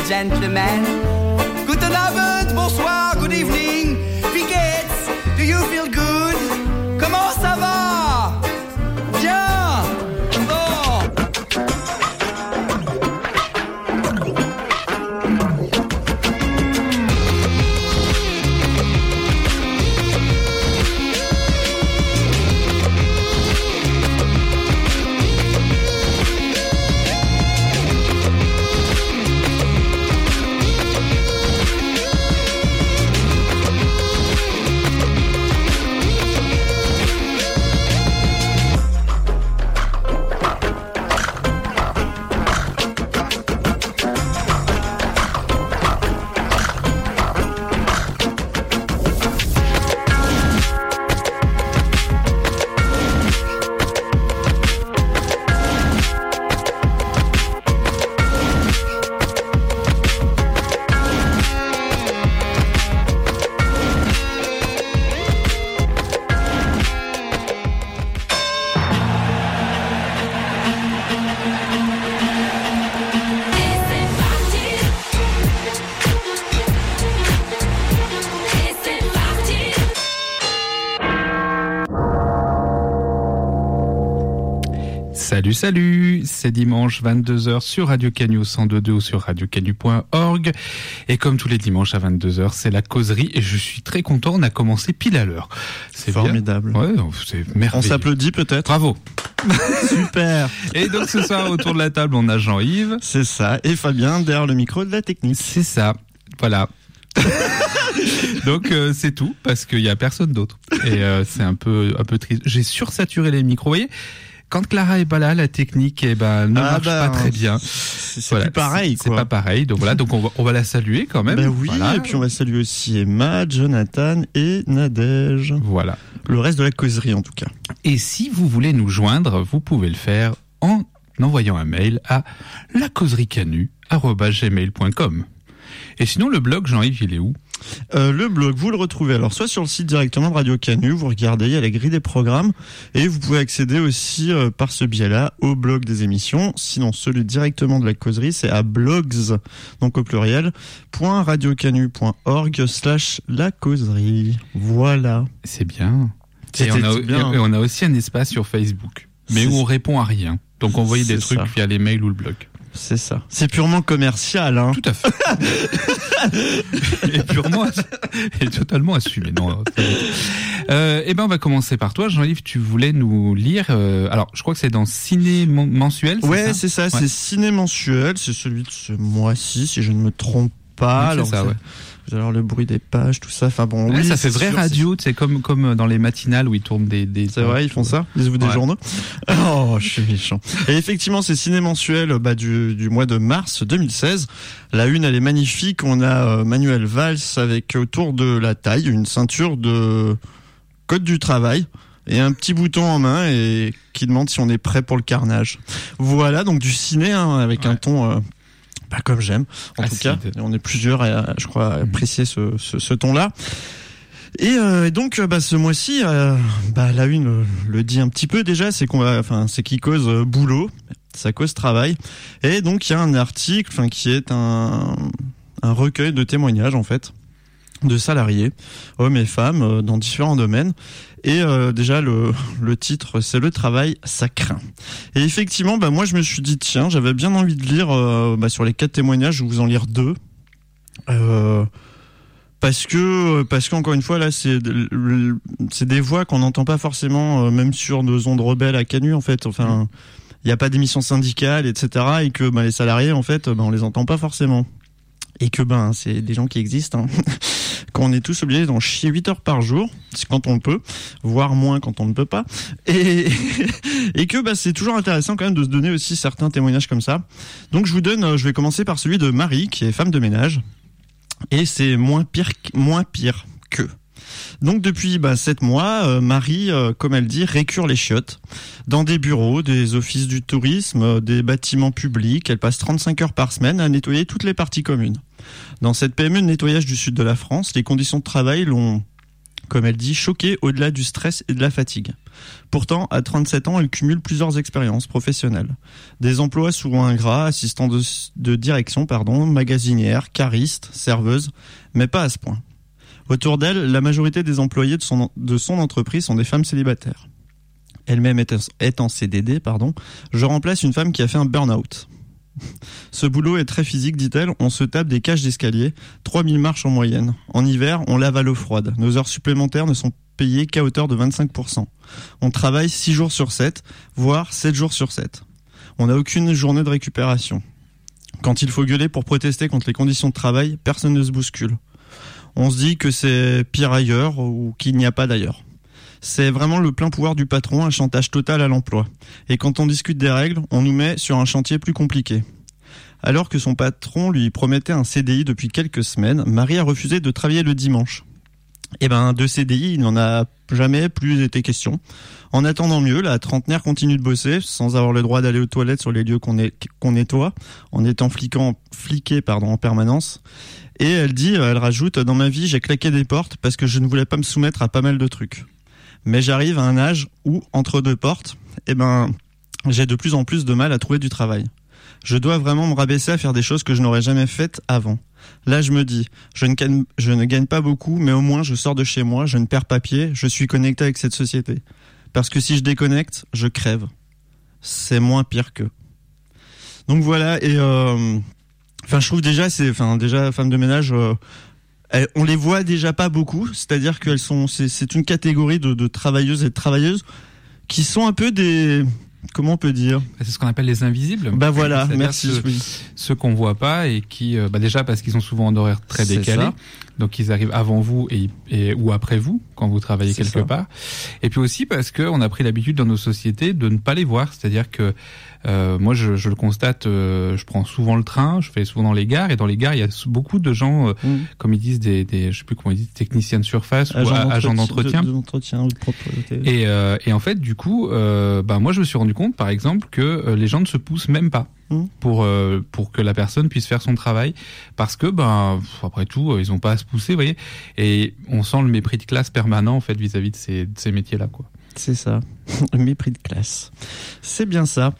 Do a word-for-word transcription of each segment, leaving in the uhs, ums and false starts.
gentlemen. Guten Abend, bonsoir, good evening. Wie geht's? Do you feel good? Comment ça va? Bien. Bon. Salut, salut, c'est dimanche vingt-deux heures sur Radio Canu au cent deux point deux ou sur radio canu point org. Et comme tous les dimanches à vingt-deux heures, c'est la causerie et je suis très content, on a commencé pile à l'heure. C'est formidable. Bien. Ouais, c'est merveilleux. On s'applaudit peut-être. Bravo. Super. Et donc ce soir, autour de la table, on a Jean-Yves. C'est ça. Et Fabien derrière le micro de la technique. C'est ça. Voilà. Donc euh, c'est tout parce qu'il y a personne d'autre. Et euh, c'est un peu, un peu triste. J'ai sursaturé les micros. Vous voyez, quand Clara est pas là, la technique eh ben, ne ah marche bah, pas très bien. C'est, c'est voilà, plus pareil. C'est, quoi. c'est pas pareil. Donc voilà, donc on va, on va la saluer quand même. Ben oui, voilà. Et puis on va saluer aussi Emma, Jonathan et Nadège. Voilà. Le reste de la causerie en tout cas. Et si vous voulez nous joindre, vous pouvez le faire en envoyant un mail à la causerie canu arobase gmail point com. Et sinon, le blog, Jean-Yves, il est où ? Euh, le blog, vous le retrouvez alors soit sur le site directement de Radio Canu, vous regardez, il y a la grille des programmes, et vous pouvez accéder aussi euh, par ce biais-là au blog des émissions. Sinon, celui directement de la causerie, c'est à blogs, donc au pluriel, point radiocanu.org slash la causerie. Voilà. C'est bien. Et on, a, bien. et on a aussi un espace sur Facebook, mais c'est où on répond à rien. Donc envoyez des trucs ça. via les mails ou le blog. C'est ça. C'est purement commercial, hein. Tout à fait. et purement, et totalement assumé. Non. Euh, eh ben, on va commencer par toi, Jean-Yves. Tu voulais nous lire. Euh, alors, je crois que c'est dans Ciné Mensuel. C'est ouais, ça c'est ça. Ouais. C'est Ciné Mensuel. C'est celui de ce mois-ci, si je ne me trompe pas. Oui, alors, c'est ça, ouais. Vous allez avoir le bruit des pages, tout ça. Enfin bon, ouais, oui, ça fait vrai sûr, radio, tu sais, comme comme dans les matinales où ils tournent des des. C'est vrai, ils font ça. Ils ouvrent des ouais. journaux. Oh, je suis méchant. Et effectivement, c'est Ciné Mensuel bah, du du mois de mars deux mille seize. La une, elle est magnifique. On a euh, Manuel Valls avec autour de la taille une ceinture de code du travail et un petit bouton en main et qui demande si on est prêt pour le carnage. Voilà, donc du ciné hein, avec ouais. un ton. Euh, Pas comme j'aime, en Acide. tout cas. On est plusieurs, à, je crois, à apprécier ce, ce, ce ton-là. Et, euh, et donc, bah, ce mois-ci, euh, bah, la une le, le dit un petit peu déjà, c'est qu'on va, enfin, c'est qui cause euh, boulot, ça cause travail. Et donc, il y a un article, enfin, qui est un, un recueil de témoignages, en fait, de salariés, hommes et femmes, euh, dans différents domaines. Et euh, déjà le le titre c'est le travail ça craint. Et effectivement bah moi je me suis dit tiens j'avais bien envie de lire euh, bah, sur les quatre témoignages je vais vous en lire deux euh, parce que parce qu'encore une fois là c'est c'est des voix qu'on n'entend pas forcément euh, même sur nos ondes rebelles à Canu en fait enfin il y a pas d'émissions syndicales etc et que bah, les salariés en fait bah, on les entend pas forcément et que ben c'est des gens qui existent hein. Qu'on est tous obligés d'en chier huit heures par jour, c'est quand on le peut, voire moins quand on ne peut pas, et, et que bah, c'est toujours intéressant quand même de se donner aussi certains témoignages comme ça. Donc je vous donne, je vais commencer par celui de Marie, qui est femme de ménage, et c'est moins pire, moins pire que. Donc depuis bah, sept mois, euh, Marie, euh, comme elle dit, récure les chiottes dans des bureaux, des offices du tourisme, euh, des bâtiments publics. Elle passe trente-cinq heures par semaine à nettoyer toutes les parties communes. Dans cette P M E de nettoyage du sud de la France, les conditions de travail l'ont comme elle dit, choquée au-delà du stress et de la fatigue. Pourtant, à trente-sept ans, elle cumule plusieurs expériences professionnelles. Des emplois souvent ingrats, assistant de, de direction, pardon, magasinière, cariste, serveuse, mais pas à ce point. Autour d'elle, la majorité des employés de son, de son entreprise sont des femmes célibataires. Elle-même est en C D D, pardon. Je remplace une femme qui a fait un burn-out. Ce boulot est très physique, dit-elle. On se tape des cages d'escalier, trois mille marches en moyenne. En hiver, on lave à l'eau froide. Nos heures supplémentaires ne sont payées qu'à hauteur de vingt-cinq pour cent. On travaille six jours sur sept, voire sept jours sur sept. On n'a aucune journée de récupération. Quand il faut gueuler pour protester contre les conditions de travail, personne ne se bouscule. On se dit que c'est pire ailleurs ou qu'il n'y a pas d'ailleurs. C'est vraiment le plein pouvoir du patron, un chantage total à l'emploi. Et quand on discute des règles, on nous met sur un chantier plus compliqué. Alors que son patron lui promettait un C D I depuis quelques semaines, Marie a refusé de travailler le dimanche. Eh ben, de C D I, il n'en a jamais plus été question. En attendant mieux, la trentenaire continue de bosser, sans avoir le droit d'aller aux toilettes sur les lieux qu'on, est, qu'on nettoie, en étant fliquant, fliqué pardon, en permanence. Et elle dit, elle rajoute, dans ma vie, j'ai claqué des portes parce que je ne voulais pas me soumettre à pas mal de trucs. Mais j'arrive à un âge où, entre deux portes, eh ben, j'ai de plus en plus de mal à trouver du travail. Je dois vraiment me rabaisser à faire des choses que je n'aurais jamais faites avant. Là, je me dis, je ne, gagne, je ne gagne pas beaucoup, mais au moins je sors de chez moi, je ne perds pas pied, je suis connecté avec cette société. Parce que si je déconnecte, je crève. C'est moins pire qu'eux. Donc voilà, et euh, enfin, je trouve déjà, c'est, enfin, déjà, femmes de ménage, euh, elles, on les voit déjà pas beaucoup, c'est-à-dire qu'elles sont, c'est, c'est une catégorie de, de travailleuses et de travailleuses qui sont un peu des, comment on peut dire ? C'est ce qu'on appelle les invisibles. Bah voilà, c'est-à-dire merci. Ceux, oui. ceux qu'on voit pas et qui, euh, bah déjà parce qu'ils sont souvent en horaire très c'est décalé, ça. Donc ils arrivent avant vous et, et ou après vous quand vous travaillez c'est quelque ça. part. Et puis aussi parce que on a pris l'habitude dans nos sociétés de ne pas les voir, c'est-à-dire que euh, moi je, je le constate, euh, je prends souvent le train, je fais souvent dans les gares et dans les gares il y a beaucoup de gens, euh, mmh. comme ils disent des, des, je sais plus comment ils disent, techniciens de surface agent ou d'entretien, agents d'entretien. De, d'entretien ou de propreté. Et, euh, et en fait du coup, euh, bah moi je me suis rendu compte par exemple que euh, les gens ne se poussent même pas. Pour euh, pour que la personne puisse faire son travail, parce que ben après tout euh, ils ont pas à se pousser, vous voyez, et on sent le mépris de classe permanent en fait vis-à-vis de ces de ces métiers là quoi. C'est ça, le mépris de classe, c'est bien ça.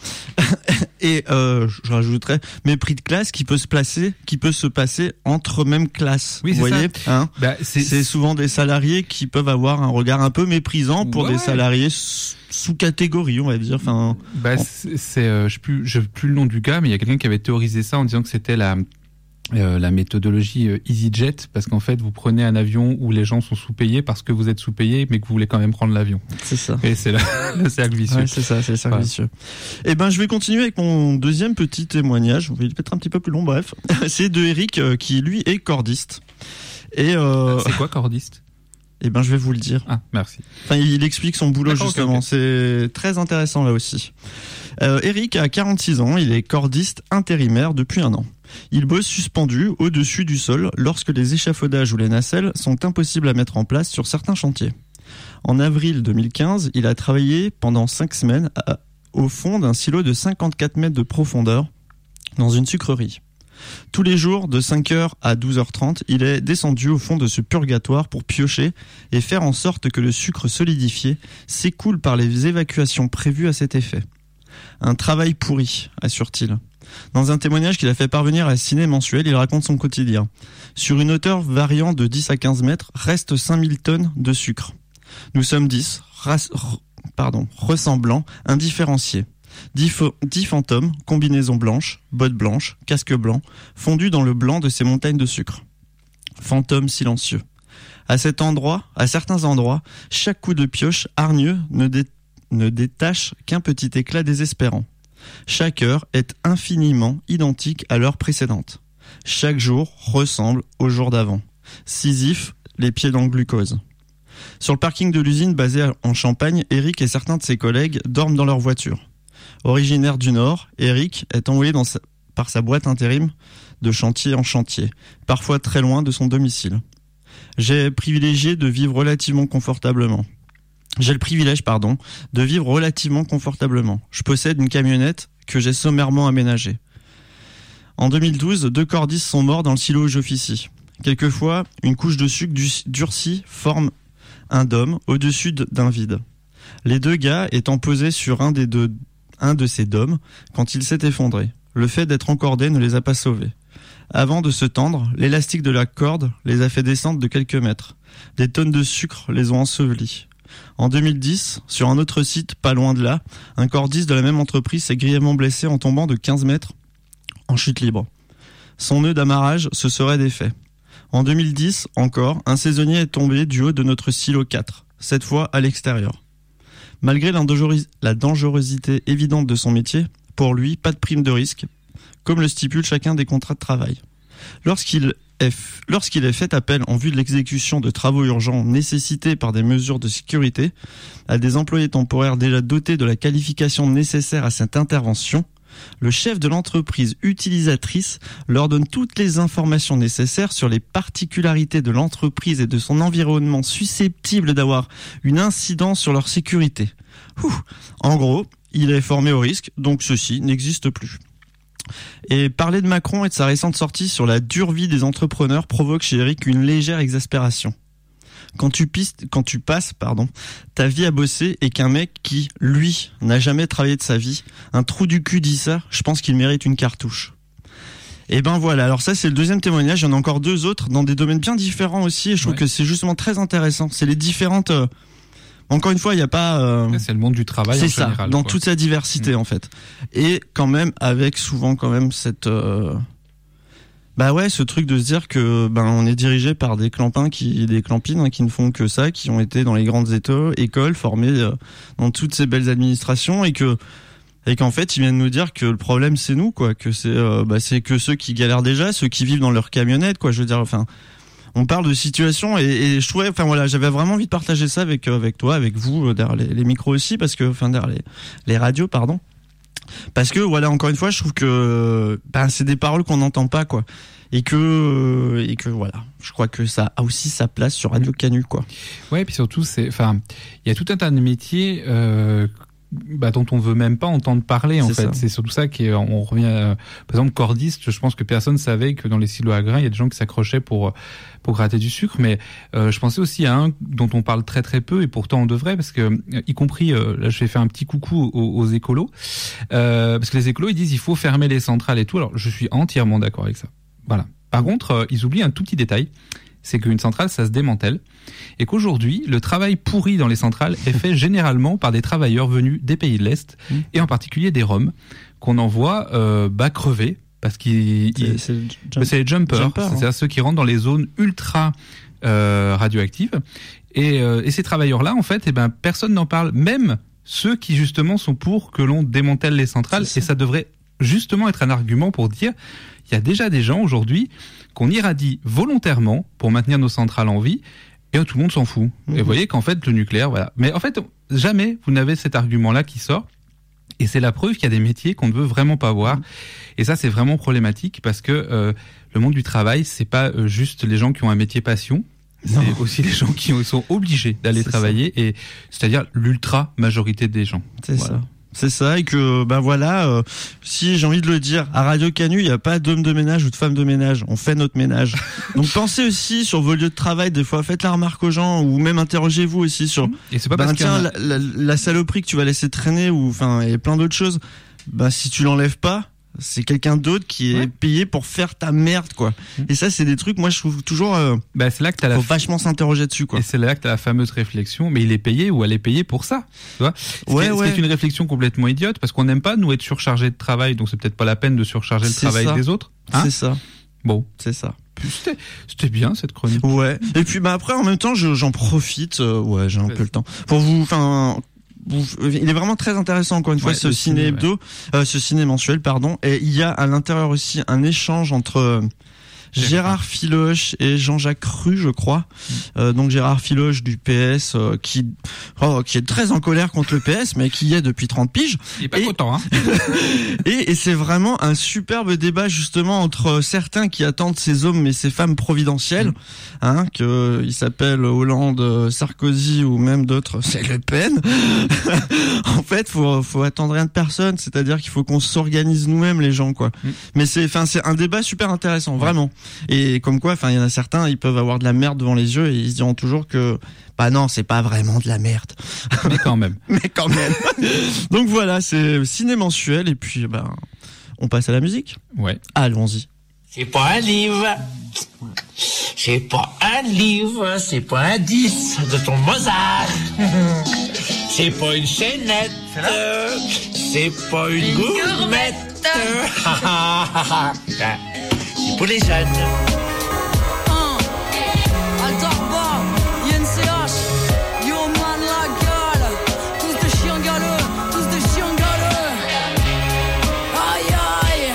Et euh, je rajouterais mépris de classe qui peut se placer, qui peut se passer entre mêmes classes. Oui, vous c'est voyez, ça. Hein bah, c'est... c'est souvent des salariés qui peuvent avoir un regard un peu méprisant pour ouais, des salariés sous catégorie, on va dire. Enfin, bah, en... c'est, c'est euh, je sais plus, je sais plus le nom du gars, mais il y a quelqu'un qui avait théorisé ça en disant que c'était la Euh, la méthodologie euh, EasyJet, parce qu'en fait vous prenez un avion où les gens sont sous-payés parce que vous êtes sous-payés mais que vous voulez quand même prendre l'avion. C'est ça. Et c'est la, le cercle vicieux. Ouais, c'est ça, c'est le cercle ouais. vicieux. Et ben je vais continuer avec mon deuxième petit témoignage, il est peut-être un petit peu plus long, bref. C'est de Eric euh, qui lui est cordiste. Et euh... c'est quoi cordiste ? Eh ben je vais vous le dire. Ah, merci. Enfin, il explique son boulot D'accord, justement, okay, okay. C'est très intéressant là aussi. Euh, Eric a quarante-six ans, il est cordiste intérimaire depuis un an. Il bosse suspendu au-dessus du sol lorsque les échafaudages ou les nacelles sont impossibles à mettre en place sur certains chantiers. En avril deux mille quinze, il a travaillé pendant cinq semaines à, au fond d'un silo de cinquante-quatre mètres de profondeur dans une sucrerie. Tous les jours, de cinq heures à douze heures trente, il est descendu au fond de ce purgatoire pour piocher et faire en sorte que le sucre solidifié s'écoule par les évacuations prévues à cet effet. Un travail pourri, assure-t-il. Dans un témoignage qu'il a fait parvenir à Ciné Mensuel, il raconte son quotidien. Sur une hauteur variant de dix à quinze mètres, restent cinq mille tonnes de sucre. Nous sommes dix, race, r, pardon, ressemblants, indifférenciés. Dix, fo- dix fantômes, combinaisons blanches, bottes blanches, casque blanc, fondus dans le blanc de ces montagnes de sucre. Fantômes silencieux. À cet endroit, à certains endroits, chaque coup de pioche hargneux ne, dé- ne détache qu'un petit éclat désespérant. Chaque heure est infiniment identique à l'heure précédente. Chaque jour ressemble au jour d'avant. Sisyphe, les pieds dans le glucose. Sur le parking de l'usine basée en Champagne, Eric et certains de ses collègues dorment dans leur voiture. Originaire du Nord, Eric est envoyé dans sa, par sa boîte intérim de chantier en chantier, parfois très loin de son domicile. J'ai privilégié de vivre relativement confortablement. J'ai le privilège, pardon, de vivre relativement confortablement. Je possède une camionnette que j'ai sommairement aménagée. En deux mille douze, deux cordistes sont morts dans le silo où j'officie. Quelquefois, une couche de sucre durcie forme un dôme au-dessus d'un vide. Les deux gars étant posés sur un des deux, un de ces dômes quand il s'est effondré. Le fait d'être encordé ne les a pas sauvés. Avant de se tendre, l'élastique de la corde les a fait descendre de quelques mètres. Des tonnes de sucre les ont ensevelis. En deux mille dix, sur un autre site, pas loin de là, un cordiste de la même entreprise s'est grièvement blessé en tombant de quinze mètres en chute libre. Son nœud d'amarrage se serait défait. En deux mille dix, encore, un saisonnier est tombé du haut de notre silo quatre, cette fois à l'extérieur. Malgré la dangerosité évidente de son métier, pour lui, pas de prime de risque, comme le stipule chacun des contrats de travail. Lorsqu'il est, lorsqu'il est fait appel en vue de l'exécution de travaux urgents nécessités par des mesures de sécurité à des employés temporaires déjà dotés de la qualification nécessaire à cette intervention, le chef de l'entreprise utilisatrice leur donne toutes les informations nécessaires sur les particularités de l'entreprise et de son environnement susceptibles d'avoir une incidence sur leur sécurité. Ouh. En gros, il est formé au risque, donc ceci n'existe plus. Et parler de Macron et de sa récente sortie sur la dure vie des entrepreneurs provoque chez Eric une légère exaspération. Quand tu, pistes, quand tu passes pardon, ta vie à bosser et qu'un mec qui, lui, n'a jamais travaillé de sa vie, un trou du cul dit ça, je pense qu'il mérite une cartouche. Et ben voilà, alors ça c'est le deuxième témoignage, il y en a encore deux autres dans des domaines bien différents aussi, et je trouve ouais. que c'est justement très intéressant. C'est les différentes... Euh, Encore une fois, il n'y a pas... Euh... C'est le monde du travail en général. C'est ça, dans quoi. toute sa diversité mmh. en fait. Et quand même, avec souvent quand même cette... Euh... Bah ouais, ce truc de se dire que ben on est dirigé par des clampins, qui, des clampines hein, qui ne font que ça, qui ont été dans les grandes éto- écoles, formés euh, dans toutes ces belles administrations, et que et qu'en fait ils viennent nous dire que le problème c'est nous, quoi, que c'est euh, bah c'est que ceux qui galèrent déjà, ceux qui vivent dans leur camionnette, quoi. Je veux dire, enfin... On parle de situation et, et je trouvais, enfin voilà, j'avais vraiment envie de partager ça avec avec toi, avec vous, derrière les, les micros aussi, parce que, enfin derrière les, les radios, pardon, parce que voilà, encore une fois, je trouve que ben c'est des paroles qu'on n'entend pas, quoi, et que et que voilà, je crois que ça a aussi sa place sur Radio Canu, quoi. Ouais, et puis surtout, c'est, enfin, il y a tout un tas de métiers. Euh, Bah, dont on veut même pas entendre parler, en c'est fait. Ça. C'est surtout ça qui est, on revient, à, par exemple, cordiste, je pense que personne savait que dans les silos à grains, il y a des gens qui s'accrochaient pour, pour gratter du sucre, mais, euh, je pensais aussi à un dont on parle très très peu, et pourtant on devrait, parce que, y compris, euh, là, je vais faire un petit coucou aux, aux écolos, euh, parce que les écolos, ils disent, il faut fermer les centrales et tout. Alors, je suis entièrement d'accord avec ça. Voilà. Par contre, euh, ils oublient un tout petit détail. C'est qu'une centrale, ça se démantèle, et qu'aujourd'hui, le travail pourri dans les centrales est fait généralement par des travailleurs venus des pays de l'Est, mmh. et en particulier des Roms, qu'on envoie euh, bas crever, parce qu'ils... C'est, ils, c'est, le jump, c'est les jumpers, jumper, c'est-à-dire hein. ceux qui rentrent dans les zones ultra euh, radioactives, et, euh, et ces travailleurs-là, en fait, eh ben, personne n'en parle, même ceux qui justement sont pour que l'on démantèle les centrales, ça. Et ça devrait justement être un argument pour dire, il y a déjà des gens aujourd'hui qu'on irradie volontairement pour maintenir nos centrales en vie, et tout le monde s'en fout. Mmh. Et vous voyez qu'en fait, le nucléaire, voilà. Mais en fait, jamais vous n'avez cet argument-là qui sort, et c'est la preuve qu'il y a des métiers qu'on ne veut vraiment pas voir. Mmh. Et ça, c'est vraiment problématique, parce que euh, le monde du travail, c'est pas euh, juste les gens qui ont un métier passion, non. C'est aussi les gens qui sont obligés d'aller c'est travailler, ça. Et c'est-à-dire l'ultra majorité des gens. C'est voilà. ça. C'est ça, et que ben voilà, euh, si j'ai envie de le dire, à Radio Canu, il n'y a pas d'homme de ménage ou de femme de ménage, on fait notre ménage. Donc pensez aussi sur vos lieux de travail, des fois faites la remarque aux gens, ou même interrogez-vous aussi sur et c'est pas ben, parce tiens, a... la, la, la saloperie que tu vas laisser traîner, ou enfin et plein d'autres choses, ben si tu l'enlèves pas, c'est quelqu'un d'autre qui est ouais. payé pour faire ta merde, quoi. Mmh. Et ça, c'est des trucs, moi, je trouve toujours, euh, bah, c'est là que t'as faut la... vachement s'interroger dessus, quoi. Et c'est là que t'as la fameuse réflexion, mais il est payé ou elle est payée pour ça, tu vois. Ce ouais, qui est, ouais. ce qui est une réflexion complètement idiote, parce qu'on n'aime pas, nous, être surchargés de travail, donc c'est peut-être pas la peine de surcharger le c'est travail ça. des autres. Hein c'est ça. Bon. C'est ça. C'était, c'était bien, cette chronique. Ouais. Et puis, bah, après, en même temps, je, j'en profite, euh, ouais, j'ai un peu le temps, pour vous, enfin, il est vraiment très intéressant, encore une fois, ouais, ce ciné hebdo, ouais. euh, ce ciné mensuel, pardon. Et il y a à l'intérieur aussi un échange entre euh, Gérard Filoche et Jean-Jacques Rue, je crois. Mmh. Euh, donc Gérard Filoche du P S, euh, qui oh, qui est très en colère contre le P S, mais qui y est depuis trente piges. Il est pas et, content, hein. et, et c'est vraiment un superbe débat, justement, entre certains qui attendent ces hommes et ces femmes providentielles, mmh. hein, que ils s'appellent Hollande, Sarkozy ou même d'autres, c'est Le Pen. En fait, faut faut attendre rien de personne, c'est-à-dire qu'il faut qu'on s'organise nous-mêmes, les gens, quoi. Mmh. Mais c'est, enfin, c'est un débat super intéressant, vraiment. Et comme quoi, enfin, il y en a certains, ils peuvent avoir de la merde devant les yeux et ils se diront toujours que, bah non, c'est pas vraiment de la merde. Mais quand même. Mais quand même. Donc voilà, c'est ciné mensuel et puis, ben, on passe à la musique. Ouais. Allons-y. C'est pas un livre, c'est pas un livre, c'est pas un dix de ton Mozart, c'est pas une chaînette, c'est pas une gourmette, c'est pour les jeunes. Altarba, I N C H, Yo man la gale, tous des chiens galeux, tous des chiens galeux. Aïe aïe.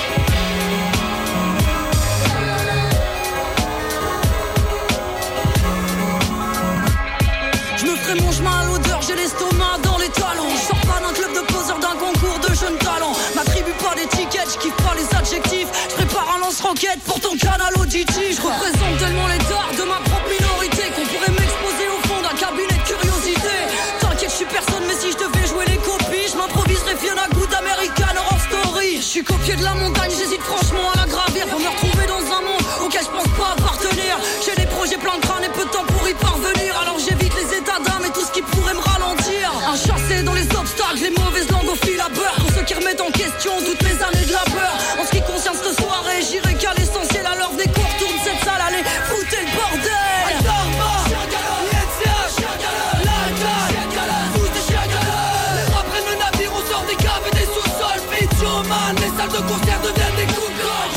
Je me ferai mon chemin à l'odeur, j'ai l'estomac dans les talons. Je sors pas d'un club de poseurs, d'un concours de jeunes talents. M'attribue pas d'étiquettes, je kiffe pas les adjectifs. Je prépare un lance-roquette pour ton canal Auditi. Je représente tellement les dards de ma propre minorité qu'on pourrait m'exposer au fond d'un cabinet de curiosité. T'inquiète, je suis personne, mais si je devais jouer les copies, je m'improviserais Fiona Good American Horror Story. Je suis qu'au pied de la montagne, j'hésite franchement à la gravir. Pour me retrouver dans un monde auquel je pense pas appartenir. J'ai des projets plein de crâne et peu de temps pour y parvenir. Alors j'évite les états d'âme et tout ce qui pourrait me ralentir. Un chassé dans les obstacles, les mauvaises langues au fil à beurre. Pour ceux qui remettent en question toutes mes années de labeur. En ce qui concerne cette soirée, j'irai qu'à l'essentiel. À l'heure des cours, tourne cette salle, allez, foutez le bordel. Les salles de concert deviennent des coups de grande.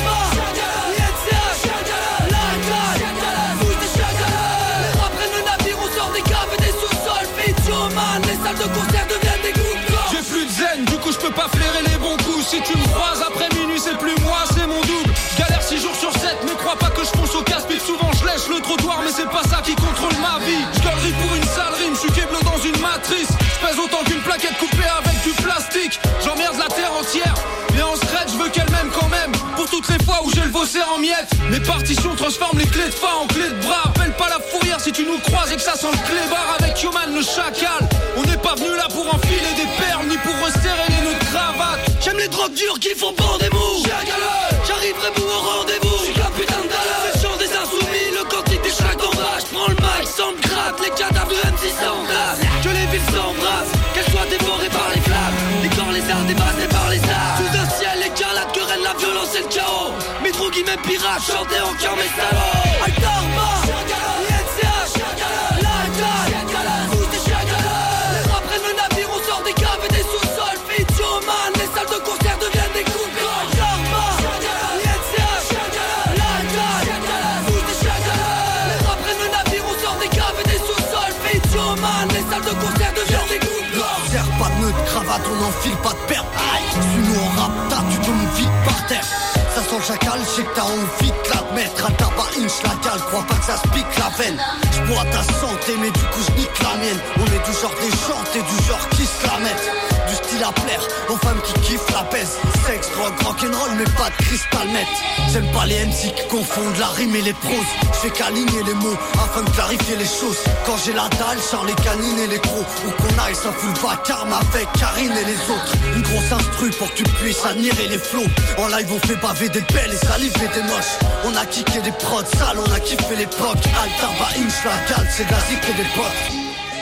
I N C H, la gagne, bouge des chagals. Les rats prennent le navire, on sort des caves et des sous-sols. Pitchoman, les salles de concert deviennent des coups de grande. J'ai plus de zen, du coup je peux pas flairer les bons coups. Si tu me croises après minuit, c'est plus moi, c'est mon double. Galère six jours sur sept, mais crois pas que je fonce au casse-pipe. Souvent je lèche le trottoir, mais c'est pas ça qui contrôle ma vie. Je pour une sale rime, je suis Keblo dans une matrice. Je pèse autant qu'une plaquette coupée avec du plastique. J'emmerde la terre entière. Et en secret, je veux qu'elle m'aime quand même. Pour toutes les fois où j'ai le vossé en miettes. Mes partitions transforment les clés de fin en clés de bras. Appelle pas la fourrière si tu nous croises et que ça sent le clébard avec Yoman le chacal. On n'est pas venu là pour enfiler des perles ni pour resserrer les nœuds de cravate. J'aime les drogues dures qui font bord des mous. J'arriverai vous au rendez-vous. J'suis la putain de daleur. C'est le chant des insoumis, le cantique des chats en bas. J'prends le mic, sans me gratte, les cadavres de M six s'embrassent. Que les villes s'embrassent, qu'elles soient dévorées par les flammes. Les corps, les arts dévastés par les arts. Sous un ciel écarlate que règne la violence et le chaos. Mes drogues, mes pirates, chanter en cœur mes salauds. Altarma, I N C H, la gagne, bouge des chagalas. Les rats prennent le navire, on sort des caves et des sous-sols. Pitchoman, les salles de concert deviennent des coups de grande. Altarma, I N C H, la gagne, bouge des chagalas. Les rats prennent le navire, on sort des caves et des sous-sols. Pitchoman, les salles de concert deviennent des coups de grande. Serre pas de nœud de cravate, on n'enfile pas de perles. Suis-nous en rap, t'as, tu tombes vite par terre. Ça sent le chacal, je sais que t'as envie de la mettre. À tabac, inch la gale, crois pas que ça se pique la veine. J'bois ta santé, mais du coup j'nique la mienne. On est du genre des chantés, du genre qui se la mettent. Du style à plaire, aux femmes qui kiffent la baisse. Sexe, drogue, rock'n'roll, mais pas de cristal net. J'aime pas les M C qui confondent la rime et les proses. J'fais qu'aligner les mots afin de clarifier les choses. Quand j'ai la dalle, char les canines et les crocs. Ou qu'on aille sans full vacarme avec Karine et les autres. Une grosse instru pour que tu puisses admirer les flots. En live on fait baver des belles et saliver des moches. On a kické des prods sales, on a kiffé l'époque. Altarba, inch, la gale, c'est d'Azik et des potes.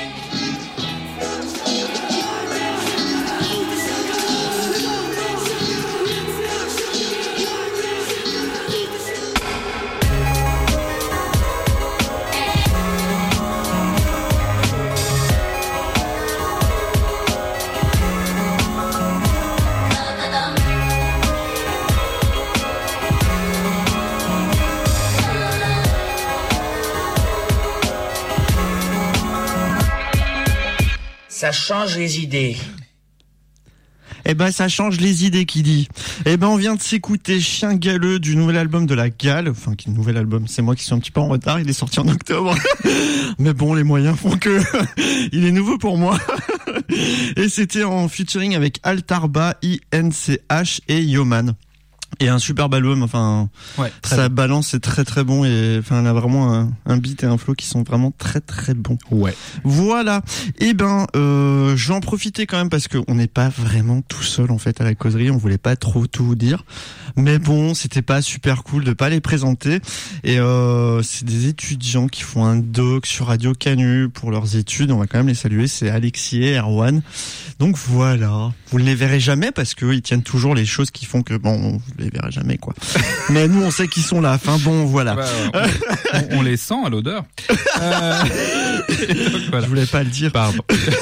Ça change les idées. Eh ben, ça change les idées, qui dit. Eh ben, on vient de s'écouter Chien Galeux du nouvel album de La Gale. Enfin, qui nouvel album. C'est moi qui suis un petit peu en retard. Il est sorti en octobre. Mais bon, les moyens font que il est nouveau pour moi. Et c'était en featuring avec Altarba, I N C H et Yoman. Et un superbe album, enfin, ouais, ça bon. balance, c'est très très bon et enfin, on a vraiment un, un beat et un flow qui sont vraiment très très bons. Ouais. Voilà. Et ben, euh, je vais en profiter quand même parce que on n'est pas vraiment tout seul en fait à la causerie. On voulait pas trop tout dire Mais bon, c'était pas super cool de pas les présenter. Et euh, c'est des étudiants qui font un doc sur Radio Canu pour leurs études. On va quand même les saluer. C'est Alexis et Erwan. Donc voilà. Vous ne les verrez jamais parce que ils tiennent toujours les choses qui font que bon, vous les verrez jamais quoi. Mais nous, on sait qu'ils sont là. Enfin bon, voilà. Bah, on, on les sent à l'odeur. Euh... Donc, voilà. Je voulais pas le dire. Pardon.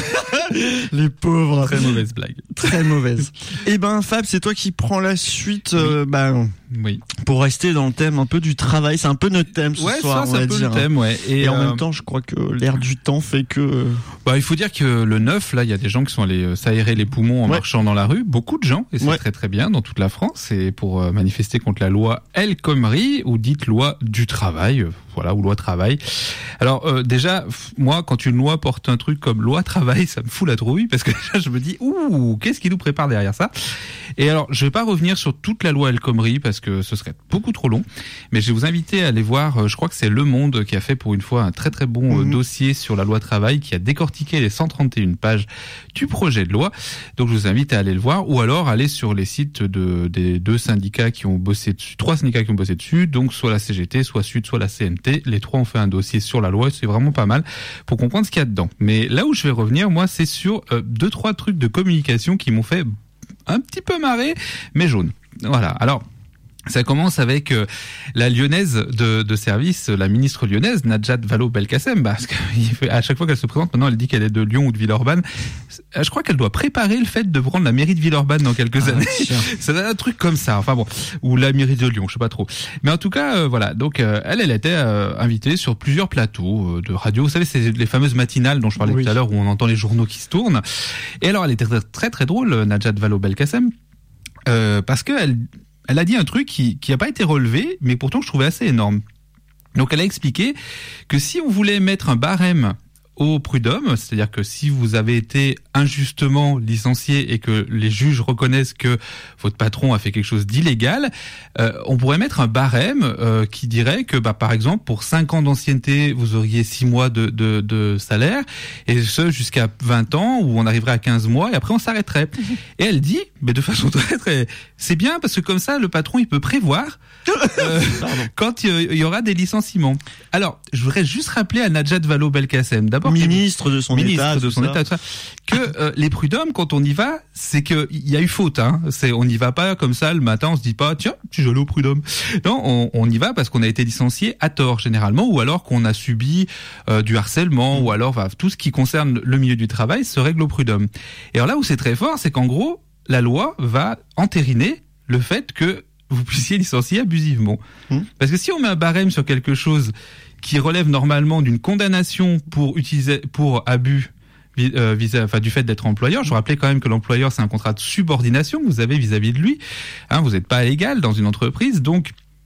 Les pauvres. Très mauvaise blague. Très mauvaise. Eh ben, Fab, c'est toi qui prends la suite. Euh, bah, oui. Pour rester dans le thème un peu du travail, c'est un peu notre thème ce ouais, soir, ça, on va c'est un peu dire. le thème, ouais. Et, Et, en euh... même temps, je crois que l'air du temps fait que. Bah, il faut dire que le neuf, là, il y a des gens qui sont allés s'aérer les poumons en ouais. marchant dans la rue. Beaucoup de gens, et c'est ouais. très très bien dans toute la France. C'est pour euh, manifester contre la loi El Khomri, ou dite loi du travail. Euh, voilà, ou loi travail. Alors euh, déjà, moi, quand une loi porte un truc comme loi travail, ça me fout la trouille parce que déjà, je me dis ouh, qu'est-ce qui nous prépare derrière ça? Et alors, je vais pas revenir sur toute la loi El Khomri parce que ce serait beaucoup trop long, mais je vais vous inviter à aller voir. Je crois que c'est Le Monde qui a fait pour une fois un très très bon mmh. dossier sur la loi travail, qui a décortiqué les cent trente et une pages du projet de loi. Donc, je vous invite à aller le voir, ou alors aller sur les sites de des deux syndicats qui ont bossé dessus, trois syndicats qui ont bossé dessus, donc soit la C G T, soit Sud, soit la C N T. Les trois ont fait un dossier sur la loi, c'est vraiment pas mal pour comprendre ce qu'il y a dedans. Mais là où je vais revenir, moi, c'est sur euh, deux, trois trucs de communication qui m'ont fait un petit peu marrer, mais jaune. Voilà. Alors, ça commence avec euh, la lyonnaise de, de service, la ministre lyonnaise, Najat Vallaud-Belkacem, parce que à chaque fois qu'elle se présente, maintenant elle dit qu'elle est de Lyon ou de Villeurbanne. Je crois qu'elle doit préparer le fait de prendre la mairie de Villeurbanne dans quelques ah, années. C'est un truc comme ça, enfin bon, ou la mairie de Lyon, je sais pas trop. Mais en tout cas, euh, voilà. Donc euh, elle, elle était euh, invitée sur plusieurs plateaux euh, de radio. Vous savez, c'est les fameuses matinales dont je parlais oui. tout à l'heure, où on entend les journaux qui se tournent. Et alors, elle était très très, très drôle, Najat Vallaud-Belkacem, euh, parce que elle Elle a dit un truc qui qui a pas été relevé, mais pourtant je trouvais assez énorme. Donc elle a expliqué que si on voulait mettre un barème au prud'homme, c'est-à-dire que si vous avez été injustement licencié et que les juges reconnaissent que votre patron a fait quelque chose d'illégal, euh, on pourrait mettre un barème euh, qui dirait que, bah, par exemple, pour cinq ans d'ancienneté, vous auriez six mois de, de, de salaire, et ce jusqu'à vingt ans, où on arriverait à quinze mois, et après on s'arrêterait. Et elle dit, mais de façon très très, c'est bien parce que comme ça, le patron il peut prévoir euh, quand il y aura des licenciements. Alors, je voudrais juste rappeler à Najat Vallaud-Belkacem, d'abord ministre de son ministre état, de son état, ça, que euh, les prud'hommes, quand on y va, c'est que il y a eu faute. Hein. C'est, on n'y va pas comme ça le matin, on se dit pas tiens, je suis allé au prud'homme. Non, on, on y va parce qu'on a été licencié à tort généralement, ou alors qu'on a subi euh, du harcèlement, mmh. ou alors bah, tout ce qui concerne le milieu du travail se règle au prud'homme. Et alors là où c'est très fort, c'est qu'en gros, la loi va entériner le fait que vous puissiez licencier abusivement. Mmh. Parce que si on met un barème sur quelque chose qui relève normalement d'une condamnation pour utiliser pour abus euh, vis-à, enfin, du fait d'être employeur, je vous rappelais quand même que l'employeur c'est un contrat de subordination que vous avez vis-à-vis de lui. Hein, vous n'êtes pas à l'égal dans une entreprise, donc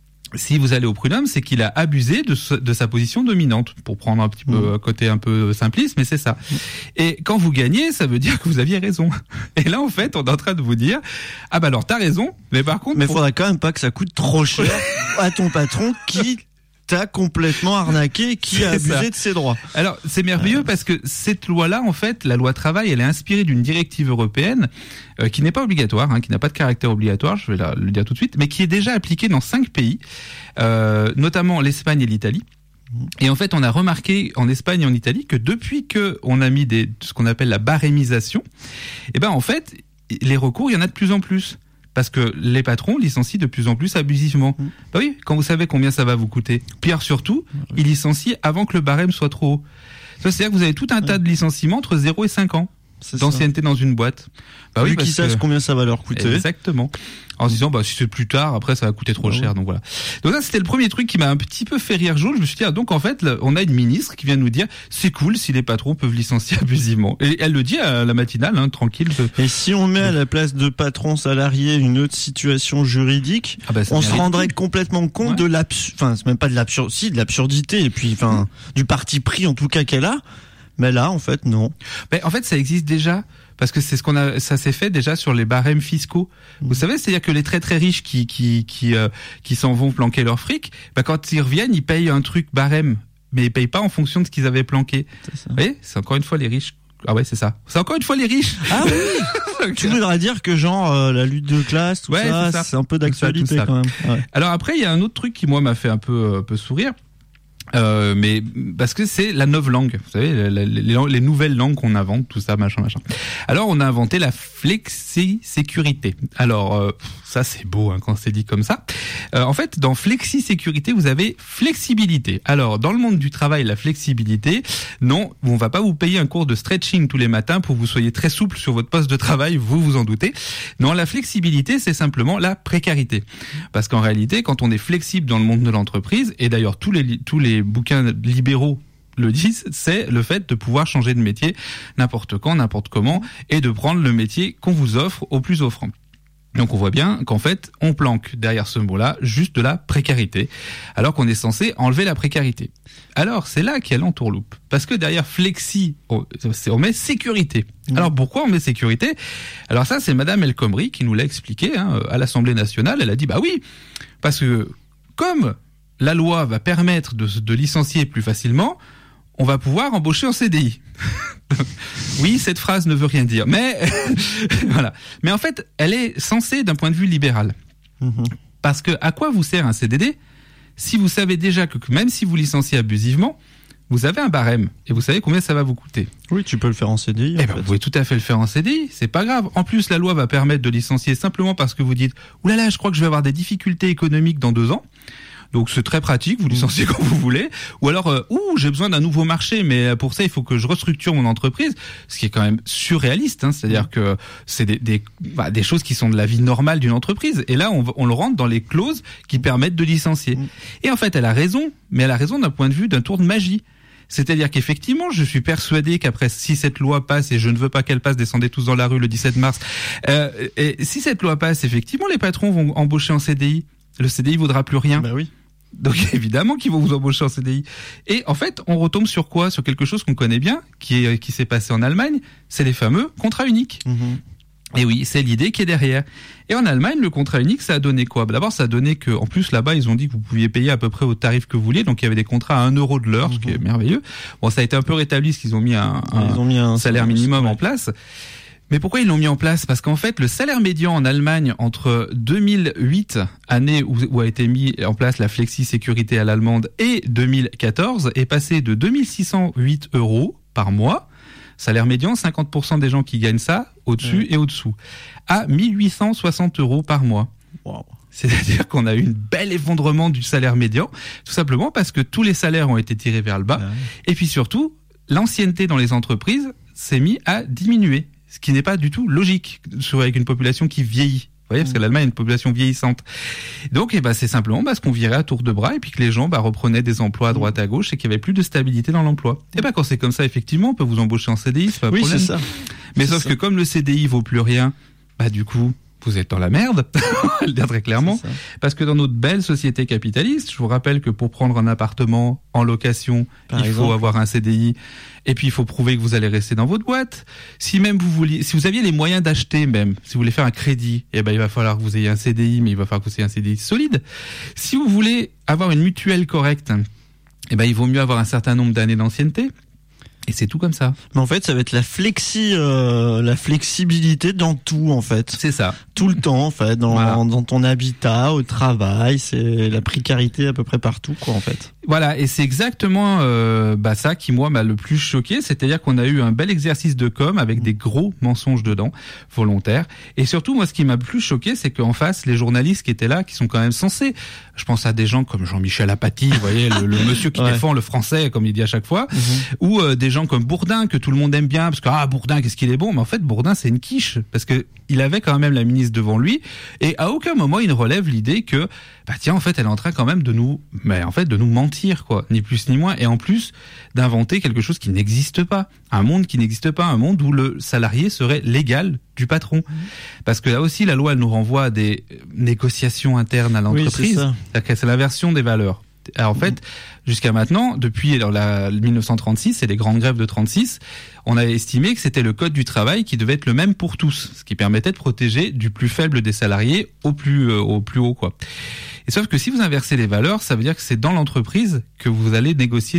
si vous allez au prud'homme, c'est qu'il a abusé de, ce, de sa position dominante, pour prendre un petit peu mmh. côté un peu simpliste, mais c'est ça. Mmh. Et quand vous gagnez, ça veut dire que vous aviez raison. Et là, en fait, on est en train de vous dire, ah bah alors t'as raison, mais par contre... Mais il pour... faudrait quand même pas que ça coûte trop cher à ton patron qui... t'as complètement arnaqué, qui a abusé ça. de ses droits. Alors, c'est merveilleux euh... parce que cette loi-là, en fait, la loi travail, elle est inspirée d'une directive européenne euh, qui n'est pas obligatoire, hein, qui n'a pas de caractère obligatoire, je vais la, le dire tout de suite, mais qui est déjà appliquée dans cinq pays, euh, notamment l'Espagne et l'Italie. Et en fait, on a remarqué en Espagne et en Italie que depuis que on a mis des, ce qu'on appelle la barémisation, eh ben en fait, les recours, il y en a de plus en plus. Parce que les patrons licencient de plus en plus abusivement. Mmh. Bah oui, quand vous savez combien ça va vous coûter. Pire surtout, mmh. ils licencient avant que le barème soit trop haut. Ça, c'est-à-dire que vous avez tout un tas de licenciements entre zéro et cinq ans c'est d'ancienneté ça. Dans une boîte. Bah oui, qu'ils sachent combien ça va leur coûter. Exactement. En se disant, bah, si c'est plus tard, après, ça va coûter trop bah cher, oui. donc voilà. Donc ça, c'était le premier truc qui m'a un petit peu fait rire jaune. Je me suis dit, ah, donc, en fait, on a une ministre qui vient nous dire, c'est cool si les patrons peuvent licencier abusivement. Et elle le dit à la matinale, hein, tranquille. Et si on met à la place de patrons salariés une autre situation juridique, ah bah, on se rendrait complètement compte ouais. de l'absurdité, enfin, c'est même pas de l'absurdité, si, de l'absurdité, et puis, enfin, mmh. du parti pris, en tout cas, qu'elle a. Mais là, en fait, non. Mais en fait, ça existe déjà. Parce que c'est ce qu'on a, ça s'est fait déjà sur les barèmes fiscaux. Mmh. Vous savez, c'est-à-dire que les très très riches qui qui qui euh, qui s'en vont planquer leur fric, bah quand ils reviennent, ils payent un truc barème, mais ils payent pas en fonction de ce qu'ils avaient planqué. C'est ça. Vous voyez, c'est encore une fois les riches Ah ouais, c'est ça. C'est encore une fois les riches. Ah oui. Tu voudrais dire que genre euh, la lutte de classe, tout Ouais, ça, c'est ça. c'est un peu Tout ça, d'actualité tout ça. quand même. Ouais. Alors après, il y a un autre truc qui moi m'a fait un peu, un peu sourire. Euh, mais parce que c'est la novlangue, vous savez, la, la, les, les nouvelles langues qu'on invente, tout ça, machin, machin. Alors, on a inventé la flexi-sécurité. Alors, euh, ça, c'est beau hein, quand c'est dit comme ça. Euh, en fait, dans flexi-sécurité, vous avez flexibilité. Alors, dans le monde du travail, la flexibilité, non, on va pas vous payer un cours de stretching tous les matins pour que vous soyez très souple sur votre poste de travail, vous vous en doutez. Non, la flexibilité, c'est simplement la précarité. Parce qu'en réalité, quand on est flexible dans le monde de l'entreprise, et d'ailleurs tous les tous les bouquins libéraux le disent, c'est le fait de pouvoir changer de métier n'importe quand, n'importe comment, et de prendre le métier qu'on vous offre au plus offrant. Donc on voit bien qu'en fait, on planque derrière ce mot-là juste de la précarité, alors qu'on est censé enlever la précarité. Alors c'est là qu'il y a l'entourloupe, parce que derrière flexi, on, on met sécurité. Alors pourquoi on met sécurité ? Alors ça, c'est Madame El Khomri qui nous l'a expliqué hein, à l'Assemblée nationale. Elle a dit bah oui, parce que comme la loi va permettre de, de licencier plus facilement, on va pouvoir embaucher en C D I. Oui, cette phrase ne veut rien dire, mais voilà. Mais en fait, elle est censée d'un point de vue libéral. Mmh. Parce que à quoi vous sert un C D D si vous savez déjà que même si vous licenciez abusivement, vous avez un barème et vous savez combien ça va vous coûter. Oui, tu peux le faire en C D I. En eh ben, fait. vous pouvez tout à fait le faire en C D I, c'est pas grave. En plus, la loi va permettre de licencier simplement parce que vous dites « Ouh là là, je crois que je vais avoir des difficultés économiques dans deux ans ». Donc c'est très pratique, vous licenciez quand vous voulez. Ou alors, euh, ouh, j'ai besoin d'un nouveau marché, mais pour ça il faut que je restructure mon entreprise, ce qui est quand même surréaliste. Hein, c'est-à-dire que c'est des, des, bah, des choses qui sont de la vie normale d'une entreprise. Et là, on, on le rentre dans les clauses qui permettent de licencier. Et en fait, elle a raison, mais elle a raison d'un point de vue d'un tour de magie. C'est-à-dire qu'effectivement, je suis persuadé qu'après, si cette loi passe, et je ne veux pas qu'elle passe, descendez tous dans la rue le dix-sept mars, euh, et si cette loi passe, effectivement, les patrons vont embaucher en C D I. Le C D I vaudra plus rien. Bah oui. Donc évidemment qu'ils vont vous embaucher en C D I. Et en fait, on retombe sur quoi ? Sur quelque chose qu'on connaît bien, qui est, qui s'est passé en Allemagne, c'est les fameux contrats uniques. Mmh. Et oui, c'est l'idée qui est derrière. Et en Allemagne, le contrat unique, ça a donné quoi ? D'abord, ça a donné que, en plus, là-bas, ils ont dit que vous pouviez payer à peu près au tarif que vous vouliez. Donc, il y avait des contrats à un euro de l'heure, mmh. ce qui est merveilleux. Bon, ça a été un peu rétabli, parce qu'ils ont mis un, un, ils ont mis un salaire minimum ouais. en place. Mais pourquoi ils l'ont mis en place ? Parce qu'en fait, le salaire médian en Allemagne entre deux mille huit, année où, où a été mis en place la flexi-sécurité à l'allemande, et deux mille quatorze, est passé de deux mille six cent huit euros par mois, salaire médian, cinquante pour cent des gens qui gagnent ça, au-dessus ouais. et au-dessous, à mille huit cent soixante euros par mois. Wow. C'est-à-dire qu'on a eu un bel effondrement du salaire médian, tout simplement parce que tous les salaires ont été tirés vers le bas, ouais. et puis surtout, l'ancienneté dans les entreprises s'est mise à diminuer. Ce qui n'est pas du tout logique avec une population qui vieillit. Vous voyez, parce que l'Allemagne est une population vieillissante. Donc, eh ben, c'est simplement parce qu'on virait à tour de bras et puis que les gens bah, reprenaient des emplois à droite à gauche et qu'il n'y avait plus de stabilité dans l'emploi. Et ben, quand c'est comme ça, effectivement, on peut vous embaucher en C D I, c'est pas un oui, problème. C'est ça. Mais c'est sauf ça. que comme le C D I vaut plus rien, bah du coup, vous êtes dans la merde, on va le dire très clairement. Parce que dans notre belle société capitaliste, je vous rappelle que pour prendre un appartement en location, Par il exemple. faut avoir un C D I. Et puis il faut prouver que vous allez rester dans votre boîte. Si même vous vouliez, si vous aviez les moyens d'acheter même, si vous voulez faire un crédit, eh ben il va falloir que vous ayez un C D I, mais il va falloir que vous ayez un C D I solide. Si vous voulez avoir une mutuelle correcte, eh ben il vaut mieux avoir un certain nombre d'années d'ancienneté. Et c'est tout comme ça. Mais en fait, ça va être la flexi, euh, la flexibilité dans tout, en fait. C'est ça. Tout le temps, en fait, dans, voilà. dans ton habitat, au travail, c'est la précarité à peu près partout, quoi, en fait. Voilà, et c'est exactement euh, bah ça qui moi m'a le plus choqué, c'est-à-dire qu'on a eu un bel exercice de com avec des gros mensonges dedans, volontaires. Et surtout, moi, ce qui m'a le plus choqué, c'est qu'en face, les journalistes qui étaient là, qui sont quand même censés, je pense à des gens comme Jean-Michel Apathy, vous voyez, le, le monsieur qui ouais. défend le français, comme il dit à chaque fois, mm-hmm. ou euh, des gens comme Bourdin, que tout le monde aime bien, parce que ah Bourdin, qu'est-ce qu'il est bon, mais en fait Bourdin c'est une quiche, parce que il avait quand même la ministre devant lui, et à aucun moment il ne relève l'idée que bah tiens en fait elle est en train quand même de nous, mais en fait de nous mentir quoi, ni plus ni moins, et en plus d'inventer quelque chose qui n'existe pas, un monde qui n'existe pas, un monde où le salarié serait l'égal du patron, parce que là aussi la loi elle nous renvoie à des négociations internes à l'entreprise, oui, c'est, c'est, c'est l'inversion des valeurs. Alors, en fait, jusqu'à maintenant, depuis alors, la mille neuf cent trente-six et les grandes grèves de trente-six, on avait estimé que c'était le code du travail qui devait être le même pour tous, ce qui permettait de protéger du plus faible des salariés au plus euh, au plus haut, quoi. Et sauf que si vous inversez les valeurs, ça veut dire que c'est dans l'entreprise que vous allez négocier tout.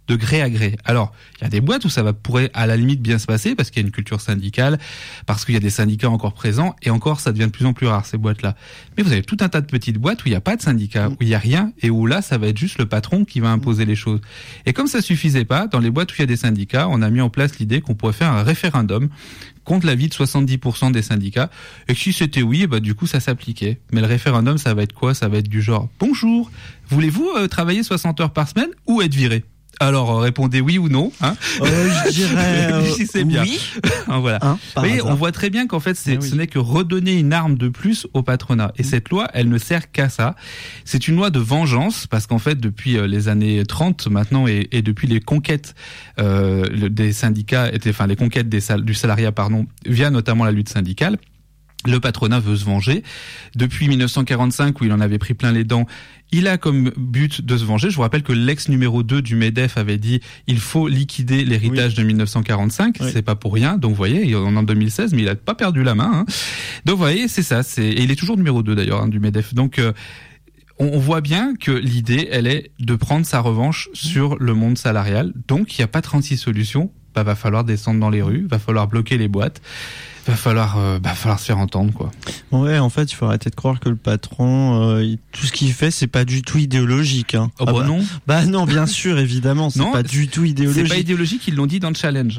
de gré à gré. Alors, il y a des boîtes où ça va pourrait à la limite bien se passer parce qu'il y a une culture syndicale, parce qu'il y a des syndicats encore présents, et encore ça devient de plus en plus rare ces boîtes-là. Mais vous avez tout un tas de petites boîtes où il n'y a pas de syndicat, où il n'y a rien, et où là ça va être juste le patron qui va imposer les choses. Et comme ça suffisait pas, dans les boîtes où il y a des syndicats, on a mis en place l'idée qu'on pourrait faire un référendum contre l'avis de soixante-dix pour cent des syndicats, et que si c'était oui, bah du coup ça s'appliquait. Mais le référendum, ça va être quoi? Ça va être du genre « Bonjour, voulez-vous euh, travailler soixante heures par semaine ou être viré ?» Alors euh, répondez oui ou non. Hein euh, je dirais euh, si c'est bien. Oui. Voilà. Hein, Vous voyez, on voit très bien qu'en fait, c'est, oui. ce n'est que redonner une arme de plus au patronat. Et mmh. cette loi, elle ne sert qu'à ça. C'est une loi de vengeance parce qu'en fait, depuis les années trente maintenant et, et depuis les conquêtes euh, des syndicats, enfin les conquêtes des sal- du salariat, pardon, via notamment la lutte syndicale. Le patronat veut se venger. Depuis dix-neuf cent quarante-cinq, où il en avait pris plein les dents, il a comme but de se venger. Je vous rappelle que l'ex numéro deux du MEDEF avait dit il faut liquider l'héritage oui. de dix-neuf cent quarante-cinq. Oui. C'est pas pour rien. Donc vous voyez, on est en deux mille seize, mais il a pas perdu la main. Hein. Donc vous voyez, c'est ça. C'est... Et il est toujours numéro deux d'ailleurs hein, du MEDEF. Donc euh, on voit bien que l'idée, elle est de prendre sa revanche sur le monde salarial. Donc il n'y a pas trente-six solutions. Bah, va falloir descendre dans les rues, va falloir bloquer les boîtes. Va falloir, euh, bah, falloir se faire entendre, quoi. Ouais, en fait, il faut arrêter de croire que le patron, euh, il, tout ce qu'il fait, c'est pas du tout idéologique. Hein. Oh bah, ah bah non. Bah non, bien sûr, évidemment, c'est non, pas du tout idéologique. C'est pas idéologique, ils l'ont dit dans le challenge.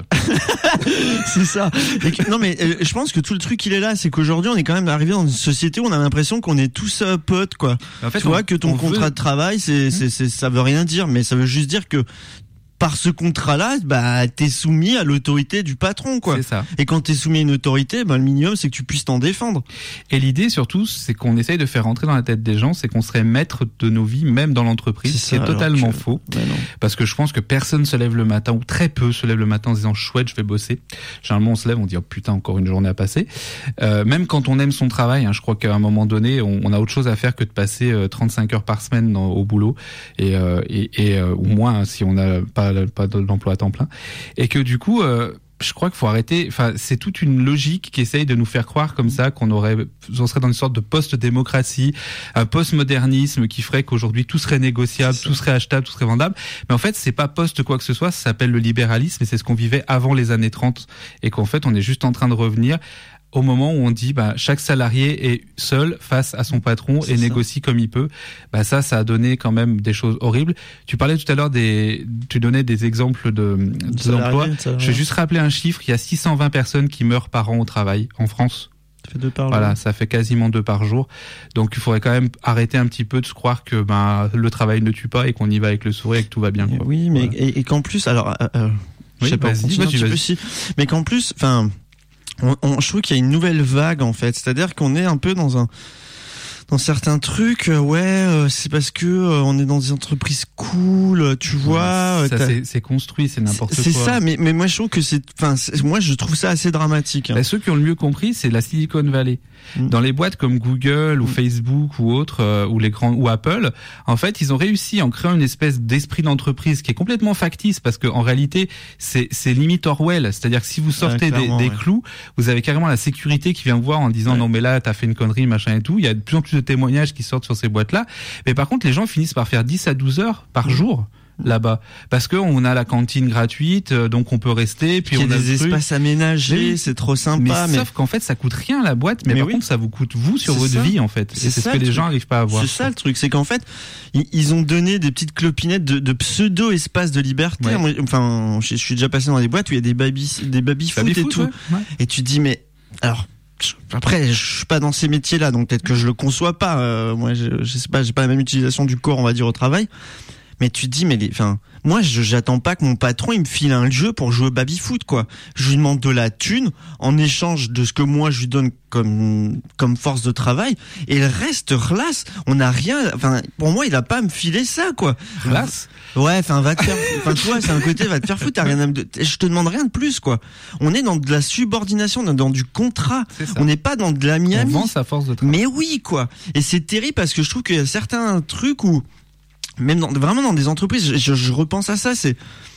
C'est ça. Et que, non, mais euh, je pense que tout le truc, il est là, c'est qu'aujourd'hui, on est quand même arrivé dans une société où on a l'impression qu'on est tous euh, potes, quoi. En fait, tu on, vois que ton contrat veut... de travail, c'est, mmh. c'est, c'est, ça veut rien dire, mais ça veut juste dire que par ce contrat-là, bah, t'es soumis à l'autorité du patron, quoi. C'est ça. Et quand t'es soumis à une autorité, bah, le minimum, c'est que tu puisses t'en défendre. Et l'idée, surtout, c'est qu'on essaye de faire rentrer dans la tête des gens, c'est qu'on serait maître de nos vies, même dans l'entreprise. C'est, c'est ça, totalement que... faux. Bah parce que je pense que personne se lève le matin, ou très peu se lève le matin en se disant, chouette, je vais bosser. Généralement, on se lève, on dit, oh putain, encore une journée à passer. Euh, même quand on aime son travail, hein, je crois qu'à un moment donné, on, on a autre chose à faire que de passer euh, trente-cinq heures par semaine dans, au boulot. Et, euh, et, et euh, ou moins, hein, si on n'a pas, pas de l'emploi à temps plein, et que du coup euh, je crois qu'il faut arrêter, enfin c'est toute une logique qui essaye de nous faire croire comme ça qu'on aurait, on serait dans une sorte de post-démocratie, un post-modernisme qui ferait qu'aujourd'hui tout serait négociable, tout serait achetable, tout serait vendable, mais en fait c'est pas post quoi que ce soit, ça s'appelle le libéralisme et c'est ce qu'on vivait avant les années trente et qu'en fait on est juste en train de revenir au moment où on dit bah chaque salarié est seul face à son patron c'est et ça. Négocie comme il peut. Bah ça ça a donné quand même des choses horribles. Tu parlais tout à l'heure des tu donnais des exemples de d'emplois. Je vais juste rappeler un chiffre, il y a six cent vingt personnes qui meurent par an au travail en France. Ça fait deux par jour. Voilà, ça fait quasiment deux par jour. Donc il faudrait quand même arrêter un petit peu de se croire que ben le travail ne tue pas et qu'on y va avec le sourire et que tout va bien. Quoi. Oui, mais voilà. et, et qu'en plus alors euh, euh, je oui, sais pas, vas-y, vas-y, vas-y. Si, mais qu'en plus enfin On, on, je trouve qu'il y a une nouvelle vague en fait, c'est-à-dire qu'on est un peu dans un dans certains trucs, euh, ouais, euh, c'est parce que euh, on est dans des entreprises cool, tu vois. Ouais, ça c'est, c'est construit, c'est n'importe c'est, quoi. C'est ça, mais mais moi je trouve que c'est, enfin, moi je trouve ça assez dramatique. Hein. Bah, ceux qui ont le mieux compris, c'est la Silicon Valley. Mmh. Dans les boîtes comme Google ou mmh. Facebook ou autres, euh, ou les grands ou Apple, en fait, ils ont réussi en créant une espèce d'esprit d'entreprise qui est complètement factice parce que en réalité, c'est c'est limite Orwell, c'est-à-dire que si vous sortez ouais, des, des ouais. clous, vous avez carrément la sécurité qui vient vous voir en disant ouais. non mais là t'as fait une connerie machin et tout. Il y a de plus en plus de témoignages qui sortent sur ces boîtes-là, mais par contre les gens finissent par faire dix à douze heures par mmh. jour. Là-bas, parce que on a la cantine gratuite, donc on peut rester. Puis, puis on a a des espaces aménagés, oui. c'est trop sympa. Mais, mais sauf qu'en fait, ça coûte rien la boîte, mais, mais par oui. contre, ça vous coûte vous sur c'est votre ça. Vie en fait. C'est, c'est ce que les gens n'arrivent pas à voir. C'est ça le truc, c'est qu'en fait, ils ont donné des petites clopinettes de, de pseudo espaces de liberté. Ouais. Moi, enfin, je suis déjà passé dans des boîtes où il y a des baby, des baby foot et tout, ouais. Ouais. Et tu te dis mais alors. Après, je suis pas dans ces métiers-là, donc peut-être que je le conçois pas. Euh, moi, je, je sais pas, j'ai pas la même utilisation du corps, on va dire, au travail. Mais tu te dis, mais les, enfin, moi, je, j'attends pas que mon patron, il me file un jeu pour jouer au baby-foot, quoi. Je lui demande de la thune en échange de ce que moi, je lui donne comme, comme force de travail. Et le reste, relasse. On n'a rien, enfin, pour moi, il a pas à me filer ça, quoi. Relasse? Ouais, enfin, va te faire, enfin, tu vois, c'est un côté, va te faire foutre, t'as rien à me, je te demande rien de plus, quoi. On est dans de la subordination, on est dans du contrat. On n'est pas dans de la Miami. On vend sa force de travail. Mais oui, quoi. Et c'est terrible parce que je trouve qu'il y a certains trucs où, même dans, vraiment dans des entreprises, je, je repense à ça, c'est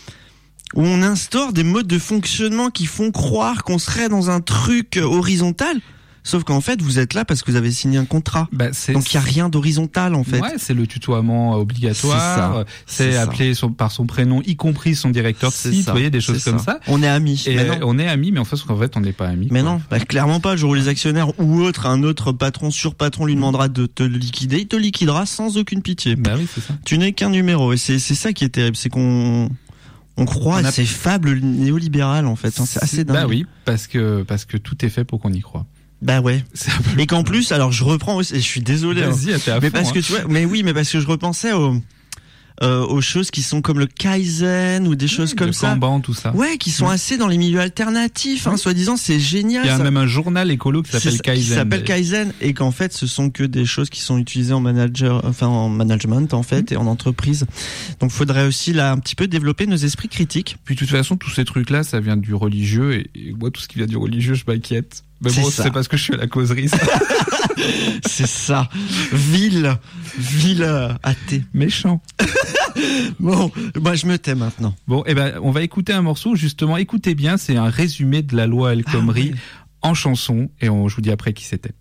où on instaure des modes de fonctionnement qui font croire qu'on serait dans un truc horizontal. Sauf qu'en fait, vous êtes là parce que vous avez signé un contrat. Bah, c'est, Donc il y a rien d'horizontal en fait. Ouais, c'est le tutoiement obligatoire. C'est, c'est, c'est appeler son, par son prénom, y compris son directeur de c'est site. Ça. Vous voyez des choses c'est comme ça. ça. On est amis. Et mais non. on est amis, mais en fait, en fait, on n'est pas amis. Mais quoi. non, bah, clairement pas. Le jour où les actionnaires ou autre, un autre patron, surpatron lui demandera de te liquider, il te liquidera sans aucune pitié. Bah oui, c'est ça. Tu n'es qu'un numéro. Et c'est, c'est ça qui est terrible, c'est qu'on on croit On à a... ces fables néolibérales en fait. Hein, c'est assez dingue. Bah oui, parce que parce que tout est fait pour qu'on y croit. Bah ouais. C'est un peu Et qu'en plus, alors je reprends aussi, et je suis désolé. Vas-y, hein, t'es à mais fond, parce hein. que tu vois, mais oui, mais parce que je repensais au Euh, aux choses qui sont comme le Kaizen ou des choses mmh, comme le ça. Kanban, tout ça. Ouais, qui sont mmh. assez dans les milieux alternatifs, hein, mmh. soi-disant, c'est génial. Il y a ça. même un journal écolo qui s'appelle c'est, Kaizen. Qui s'appelle Kaizen et qu'en fait, ce sont que des choses qui sont utilisées en manager, enfin en management en fait mmh. et en entreprise. Donc, faudrait aussi là un petit peu développer nos esprits critiques. Puis de toute façon, tous ces trucs-là, ça vient du religieux et, et moi, tout ce qui vient du religieux, je m'inquiète. Mais bon, c'est, c'est parce que je suis à la causerie. Ça. C'est ça. Ville, ville euh, athée. Méchant. Bon, bah je me tais maintenant. Bon, eh ben, on va écouter un morceau, justement. Écoutez bien, c'est un résumé de la loi El Khomri ah, ouais. en chanson. Et on, je vous dis après qui c'était.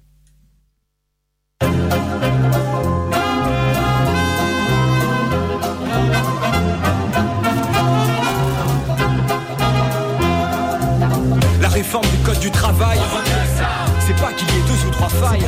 La réforme du code du travail, c'est pas qu'il y ait deux ou trois failles.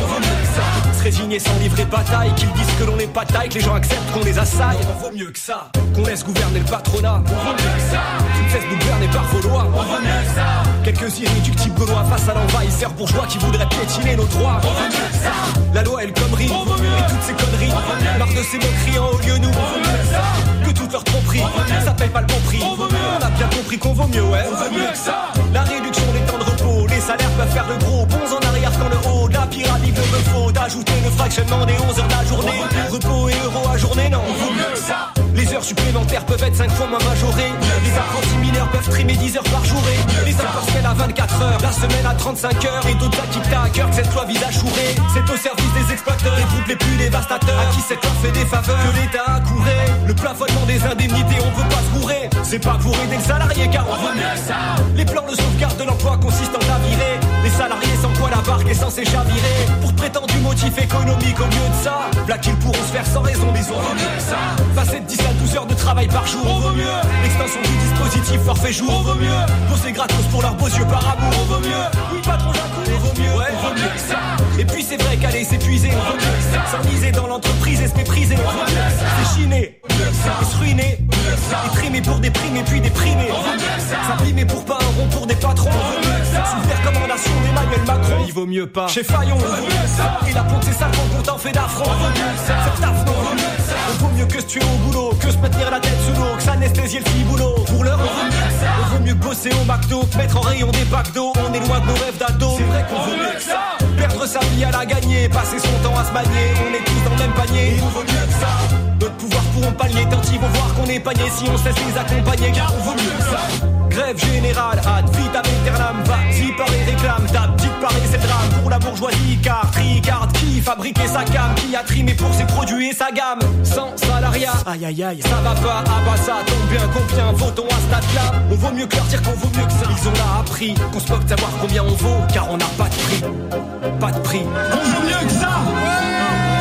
Se résigner sans livrer bataille, qu'ils disent que l'on n'est pas taille, que les gens acceptent qu'on les assaille. On vaut mieux que ça, qu'on laisse gouverner le patronat. On vaut mieux que ça, qu'on ne cesse de gouverner par vos lois. On vaut mieux que ça, quelques irréductibles gaulois face à l'envahisseur bourgeois qui voudraient piétiner nos droits. On vaut mieux que ça, la loi El Khomri et toutes ces conneries. Marre de ces moqueries en haut lieu nous. On vaut mieux que ça, que toute leur tromperie, ça paye pas le bon prix. On vaut mieux, on a bien compris qu'on vaut mieux, ouais. On vaut mieux que ça, la réduction des temps de repos, les salaires peuvent faire le gros. Bons en arrière quand le haut de la pyramide me faut d'ajouter le fractionnement des onze heures de la journée. Repos et euros à journée, non, on vaut mieux que ça. Les heures supplémentaires peuvent être cinq fois moins majorées. Les apprentis mineurs peuvent trimer dix heures par journée. Les heures partielles à vingt-quatre heures, la semaine à trente-cinq heures. Et d'autres qui t'as à cœur que cette loi vise à chourer. C'est au service des exploiteurs et groupes les plus dévastateurs à qui cette loi fait des faveurs que l'État a couré. Le plafonnement des indemnités, on peut pas se bourrer. C'est pas pour aider le salarié car on vaut mieux que ça. Les plans de sauvegarde de l'emploi consistent en à virer les salariés sans quoi la barque est censée chavirer. Pour prétendu motif économique au lieu de ça, là qu'ils pourront se faire sans raison, mais on vaut mieux que ça. Passer de dix à douze heures de travail par jour, on vaut mieux. L'extension du dispositif forfait jour, on vaut mieux. Poser gratos pour leurs beaux yeux par amour, on vaut mieux. Oui, patron Jacou, on vaut mieux, ouais, on vaut mieux que ça. Et puis c'est vrai qu'aller s'épuiser, on vaut mieux que ça. S'enliser dans l'entreprise et se mépriser, on vaut mieux que ça. S'échiner, et se ruiner, et trimer pour des primes et puis déprimer, on vaut mieux que ça. S'abîmer pour pas un rond pour des patrons, on vaut mieux que ça. Sous les recommandations d'Emmanuel Macron, il vaut mieux pas. Chez Fayon, on vaut mieux que ça. Et la ponte c'est sale quand on t'en fait d'affront, on vaut mieux que ça. Faire taf, non, on vaut mieux que ça. On vaut mieux que se tuer au boulot, que se maintenir la tête sous l'eau, que s'anesthésier le fiboulot. Pour l'heure, on vaut mieux que ça. On vaut mieux que bosser au McDo, que mettre en rayon des packs d'eau. On est loin de nos rêves d'ado. C'est vrai qu'on vaut mieux que ça. Perdre sa vie à la gagner, passer son temps à se manier. On est tous dans le même panier, et on vaut mieux que ça. Notre pouvoir pourront pallier tant ils vont voir qu'on est panier si on cesse les accompagner, car on vaut mieux que ça. Grève générale, ad vitam aeternam, va-t-y par les réclames, ta petite Paris c'est le drame pour la bourgeoisie, car tricarde qui fabriquait sa gamme, qui a trimé pour ses produits et sa gamme, sans salariat, aïe aïe aïe, ça va pas, ah bah ça tombe bien, combien vaut-on à ce stade-là, on vaut mieux que leur dire qu'on vaut mieux que ça, ils ont là appris, qu'on se moque de savoir combien on vaut, car on n'a pas de prix, pas de prix, on vaut mieux que ça, ouais.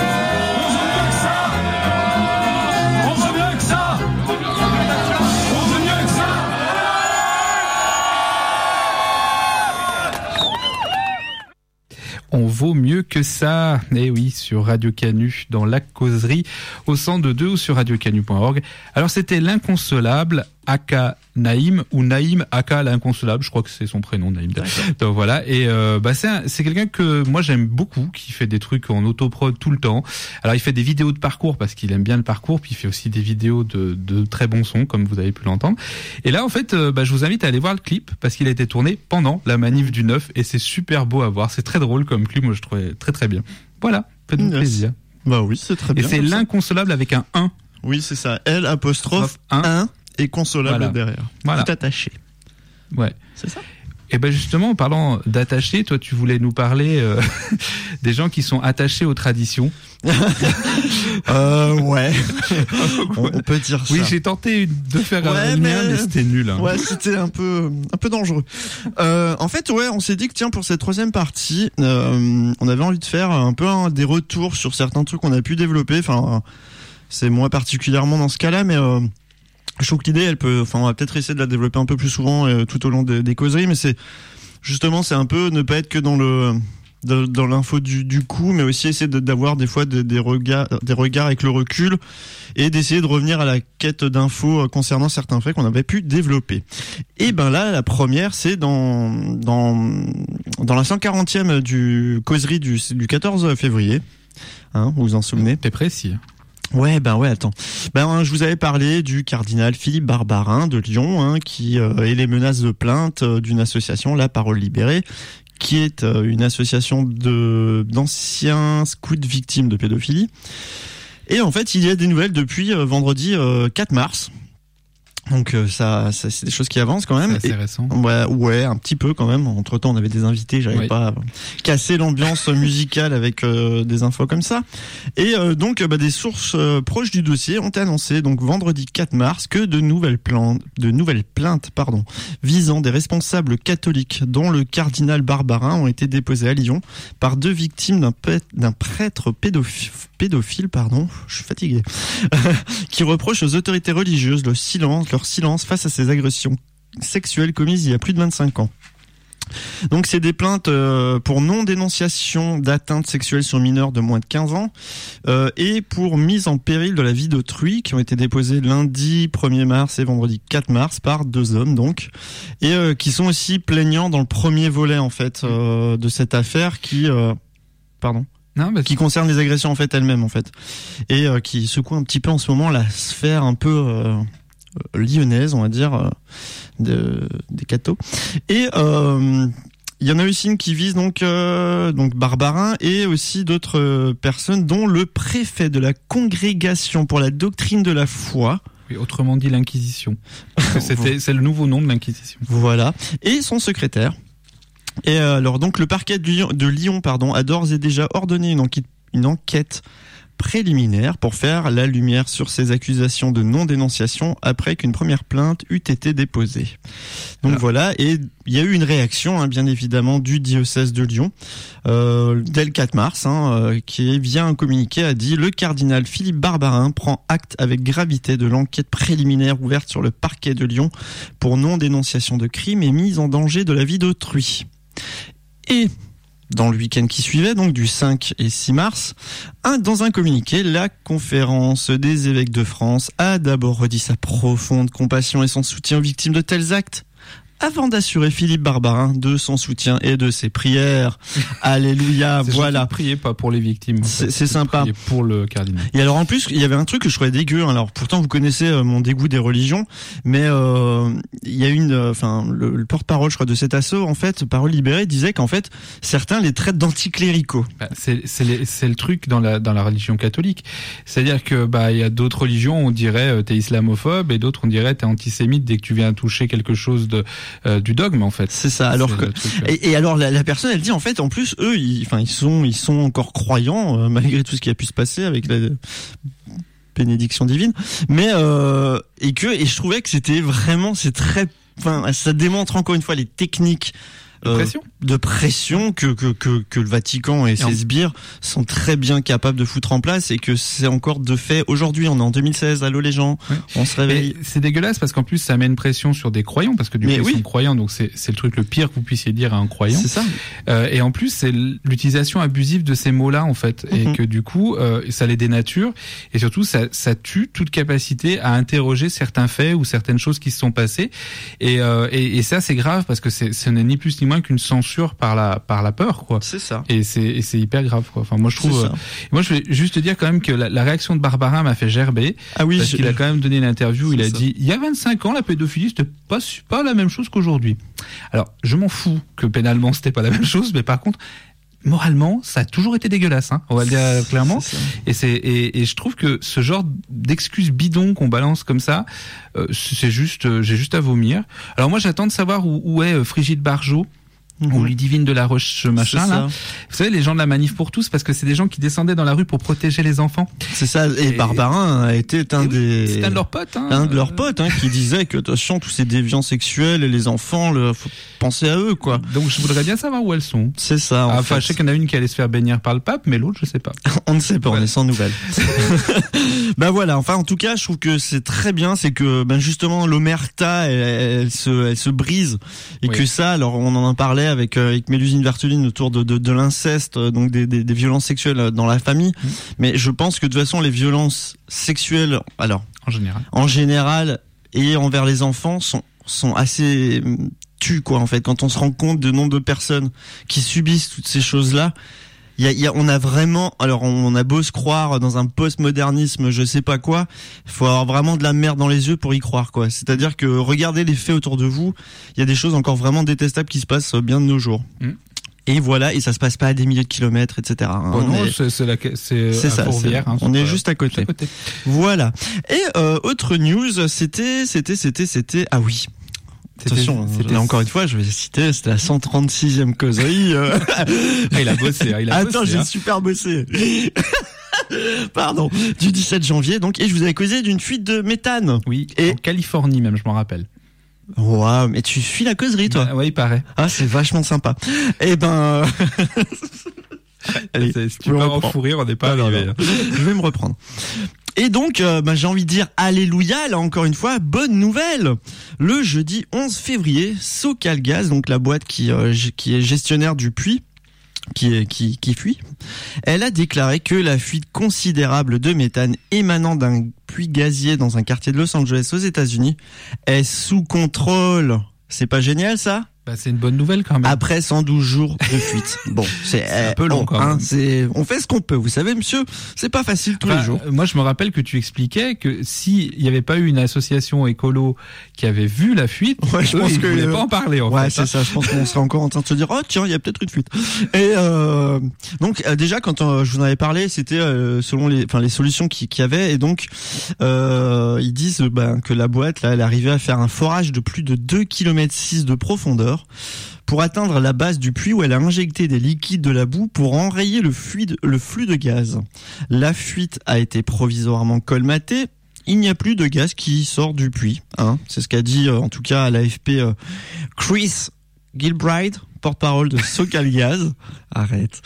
On vaut mieux que ça. Eh oui, sur Radio Canu, dans la causerie, au cent deux deux ou sur radio canu point org. Alors, c'était l'inconsolable Aka Naïm, ou Naïm Aka l'inconsolable, je crois que c'est son prénom, Naïm. Donc voilà, et euh, bah c'est un, c'est quelqu'un que moi j'aime beaucoup, qui fait des trucs en autoprod tout le temps. Alors il fait des vidéos de parcours parce qu'il aime bien le parcours, puis il fait aussi des vidéos de, de très bons sons, comme vous avez pu l'entendre. Et là en fait, euh, bah, je vous invite à aller voir le clip parce qu'il a été tourné pendant la manif du neuf et c'est super beau à voir. C'est très drôle comme clip, moi je trouvais très très bien. Voilà, faites-nous yes. plaisir. Bah oui, c'est très bien. Et c'est l'inconsolable avec un un. Oui, c'est ça. L apostrophe un. Et consolable voilà. Derrière. Voilà. Tout attaché. Ouais. C'est ça. Et ben justement, en parlant d'attaché, toi tu voulais nous parler euh, des gens qui sont attachés aux traditions. euh, ouais. on, on peut dire ça. Oui, j'ai tenté de faire Ouais, un lien, mais... mais c'était nul. Hein. Ouais, c'était un peu, un peu dangereux. Euh, en fait, ouais, on s'est dit que tiens, pour cette troisième partie, euh, on avait envie de faire un peu un, des retours sur certains trucs qu'on a pu développer. Enfin, c'est moi particulièrement dans ce cas-là, mais euh, je trouve que l'idée, elle peut, enfin, on va peut-être essayer de la développer un peu plus souvent euh, tout au long des, des causeries, mais c'est justement, c'est un peu ne pas être que dans le dans, dans l'info du, du coup, mais aussi essayer de, d'avoir des fois des, des regards, des regards avec le recul et d'essayer de revenir à la quête d'infos concernant certains faits qu'on avait pu développer. Et ben là, la première, c'est dans dans dans la cent quarantième du causerie du, du quatorze février. Hein, vous vous en souvenez? T'es précis. Ouais, ben ouais, attends. Ben, je vous avais parlé du cardinal Philippe Barbarin de Lyon, hein, qui euh, est les menaces de plainte euh, d'une association, La Parole Libérée, qui est euh, une association de d'anciens scouts victimes de pédophilie. Et en fait, il y a des nouvelles depuis euh, vendredi euh, quatre mars. Donc euh, ça, ça, c'est des choses qui avancent quand même. C'est assez Et, récent. Ouais, ouais, un petit peu quand même. Entre temps, on avait des invités, j'avais Oui. pas cassé l'ambiance musicale avec euh, des infos comme ça. Et euh, donc, bah, des sources euh, proches du dossier ont annoncé donc vendredi quatre mars que de nouvelles plaintes, de nouvelles plaintes, pardon, visant des responsables catholiques, dont le cardinal Barbarin, ont été déposées à Lyon par deux victimes d'un, pè- d'un prêtre pédophile. pédophile, pardon, je suis fatigué, qui reproche aux autorités religieuses le silence, leur silence face à ces agressions sexuelles commises il y a plus de vingt-cinq ans. Donc c'est des plaintes euh, pour non-dénonciation d'atteintes sexuelles sur mineurs de moins de quinze ans euh, et pour mise en péril de la vie d'autrui qui ont été déposées lundi premier mars et vendredi quatre mars par deux hommes donc et euh, qui sont aussi plaignants dans le premier volet en fait euh, de cette affaire qui euh, pardon Non, bah, qui concerne les agressions en fait elles-mêmes en fait et euh, qui secoue un petit peu en ce moment la sphère un peu euh, lyonnaise on va dire euh, de, des cathos et euh, il y en a aussi une qui vise donc euh, donc Barbarin et aussi d'autres euh, personnes dont le préfet de la congrégation pour la doctrine de la foi. Oui, autrement dit l'Inquisition. Parce que c'était, c'est le nouveau nom de l'Inquisition. Voilà, et son secrétaire. Et euh, alors donc le parquet de Lyon, de Lyon pardon, a d'ores et déjà ordonné une enquête, une enquête préliminaire pour faire la lumière sur ces accusations de non-dénonciation après qu'une première plainte eût été déposée. Donc ah. voilà, et il y a eu une réaction hein, bien évidemment du diocèse de Lyon euh, dès le quatre mars, hein, euh, qui via un communiqué a dit « Le cardinal Philippe Barbarin prend acte avec gravité de l'enquête préliminaire ouverte sur le parquet de Lyon pour non-dénonciation de crimes et mise en danger de la vie d'autrui. » Et dans le week-end qui suivait, donc du cinq et six mars, un, dans un communiqué, la conférence des évêques de France a d'abord redit sa profonde compassion et son soutien aux victimes de tels actes, avant d'assurer Philippe Barbarin de son soutien et de ses prières. Alléluia, c'est voilà. Priez pas pour les victimes. C'est, c'est sympa. Priez pour le cardinal. Et alors en plus, il y avait un truc que je trouvais dégueu. Alors pourtant, vous connaissez euh, mon dégoût des religions, mais euh, il y a une, enfin, euh, le, le porte-parole, je crois, de cet asso, en fait, Parole Libérée, disait qu'en fait, certains les traitent d'anticléricaux. Bah, c'est, c'est, les, c'est le truc dans la dans la religion catholique. C'est-à-dire que bah il y a d'autres religions, on dirait euh, t'es islamophobe, et d'autres on dirait t'es antisémite dès que tu viens toucher quelque chose de Euh, du dogme en fait. C'est ça. Alors c'est que truc, et, et alors la, la personne elle dit en fait en plus eux ils enfin ils sont ils sont encore croyants euh, malgré tout ce qui a pu se passer avec la bénédiction divine, mais euh, et que et je trouvais que c'était vraiment c'est très enfin ça démontre encore une fois les techniques de pression, euh, de pression que, que que que le Vatican et, et ses en... sbires sont très bien capables de foutre en place et que c'est encore de fait aujourd'hui. On est en deux mille seize, allô les gens, ouais. On se réveille. Mais c'est dégueulasse parce qu'en plus ça met une pression sur des croyants parce que du coup ils oui. sont croyants, donc c'est c'est le truc le pire que vous puissiez dire à un croyant. C'est ça. Euh, et en plus c'est l'utilisation abusive de ces mots-là en fait, mm-hmm. et que du coup euh, ça les dénature et surtout ça ça tue toute capacité à interroger certains faits ou certaines choses qui se sont passées et euh, et, et ça c'est grave parce que c'est ce n'est ni plus ni moins qu'une censure par la par la peur quoi. C'est ça. Et c'est et c'est hyper grave quoi. Enfin moi je trouve euh, moi je vais juste te dire quand même que la, la réaction de Barbarin m'a fait gerber. Ah oui, parce je... qu'il a quand même donné une interview, il a ça. dit il y a vingt-cinq ans la pédophilie c'était pas pas la même chose qu'aujourd'hui. Alors, je m'en fous que pénalement c'était pas la même chose, mais par contre moralement, ça a toujours été dégueulasse, hein, on va le dire clairement. C'est et c'est et, et je trouve que ce genre d'excuses bidons qu'on balance comme ça, euh, c'est juste, euh, j'ai juste à vomir. Alors moi, j'attends de savoir où, où est euh, Frigide Barjot. Mmh. ou Ludivine de la Roche machin C'est là. ça. Vous savez, les gens de la Manif pour tous, parce que c'est des gens qui descendaient dans la rue pour protéger les enfants. C'est ça. Et, Et- Barbarin a été un Et oui, des c'est un de leurs potes. Hein. un de leurs potes hein, qui disait que attention, tous ces déviants sexuels et les enfants, le, faut penser à eux quoi. Donc je voudrais bien savoir où elles sont. C'est ça. En Enfin, fait. je sais qu'il y en a une qui allait se faire bénir par le pape, mais l'autre, je sais pas. On ne sait pas, on Ouais. est sans nouvelles. Bah voilà, enfin en tout cas, je trouve que c'est très bien, c'est que ben justement l'omerta elle, elle se elle se brise et Oui. que ça, alors on en parlait avec euh, avec Mélusine Vertuline autour de de, de l'inceste, euh, donc des, des des violences sexuelles dans la famille, Mmh. mais je pense que de toute façon les violences sexuelles, alors En général. en général et envers les enfants sont sont assez hum, tues quoi en fait quand on se rend compte du nombre de personnes qui subissent toutes ces choses-là. Il y a, il y a, on a vraiment, alors on a beau se croire dans un postmodernisme, je sais pas quoi, il faut avoir vraiment de la merde dans les yeux pour y croire quoi. C'est-à-dire que regardez les faits autour de vous, il y a des choses encore vraiment détestables qui se passent bien de nos jours. Mm. Et voilà, et ça se passe pas à des milliers de kilomètres, et cetera. hein. Bon, On non, est- c'est c'est la- c'est c'est à ça, Fourvière. c'est- hein, on c'est est pas- juste à côté. à côté. Voilà. Et euh, autre news, c'était, c'était, c'était, c'était, ah oui. C'était- Attention, c'était- là encore une fois, je vais citer, c'était la cent trente-sixième causerie. euh. Ah, il a bossé. hein, il a Attends, bossé, j'ai hein. super bossé. Pardon, du dix-sept janvier, donc, et je vous avais causé d'une fuite de méthane. Oui, Et- en Californie même, je m'en rappelle. Waouh, mais tu suis la causerie, toi. Bah, ouais, il paraît. Ah, c'est vachement sympa. Eh ben, allez, C'est- si tu je me pars en reprends. fou rire, on n'est pas Ah, non, arrivé. non. Je vais me reprendre. Et donc, euh, bah, j'ai envie de dire alléluia, là encore une fois, bonne nouvelle. Le jeudi onze février, SoCalGaz, donc la boîte qui, euh, g- qui est gestionnaire du puits, qui, est, qui, qui fuit, elle a déclaré que la fuite considérable de méthane émanant d'un puits gazier dans un quartier de Los Angeles aux États-Unis est sous contrôle. C'est pas génial ça ? Bah, c'est une bonne nouvelle quand même. Après cent douze jours de fuite. Bon, c'est un peu long, bon, quand hein, même. c'est, on fait ce qu'on peut. Vous savez, monsieur, c'est pas facile tous Enfin, les jours. euh, Moi, je me rappelle que tu expliquais que s'il n'y avait pas eu une association écolo qui avait vu la fuite, Ouais, je eux, pense ils que, voulaient euh, pas en parler. En Ouais, fait, c'est hein. ça. Je pense qu'on serait encore en train de se dire, oh tiens, il y a peut-être une fuite. Et euh, donc euh, déjà, quand euh, je vous en avais parlé, c'était euh, selon les, enfin les solutions qu'il qu'il y avait, et donc euh, ils disent euh, ben, que la boîte là, elle arrivait à faire un forage de plus de deux kilomètres six de profondeur pour atteindre la base du puits où elle a injecté des liquides de la boue pour enrayer le flux de, le flux de gaz. La fuite a été provisoirement colmatée. Il n'y a plus de gaz qui sort du puits. Hein. C'est ce qu'a dit euh, en tout cas à l'A F P euh, Chris Gilbride, porte-parole de SoCalGaz. Arrête.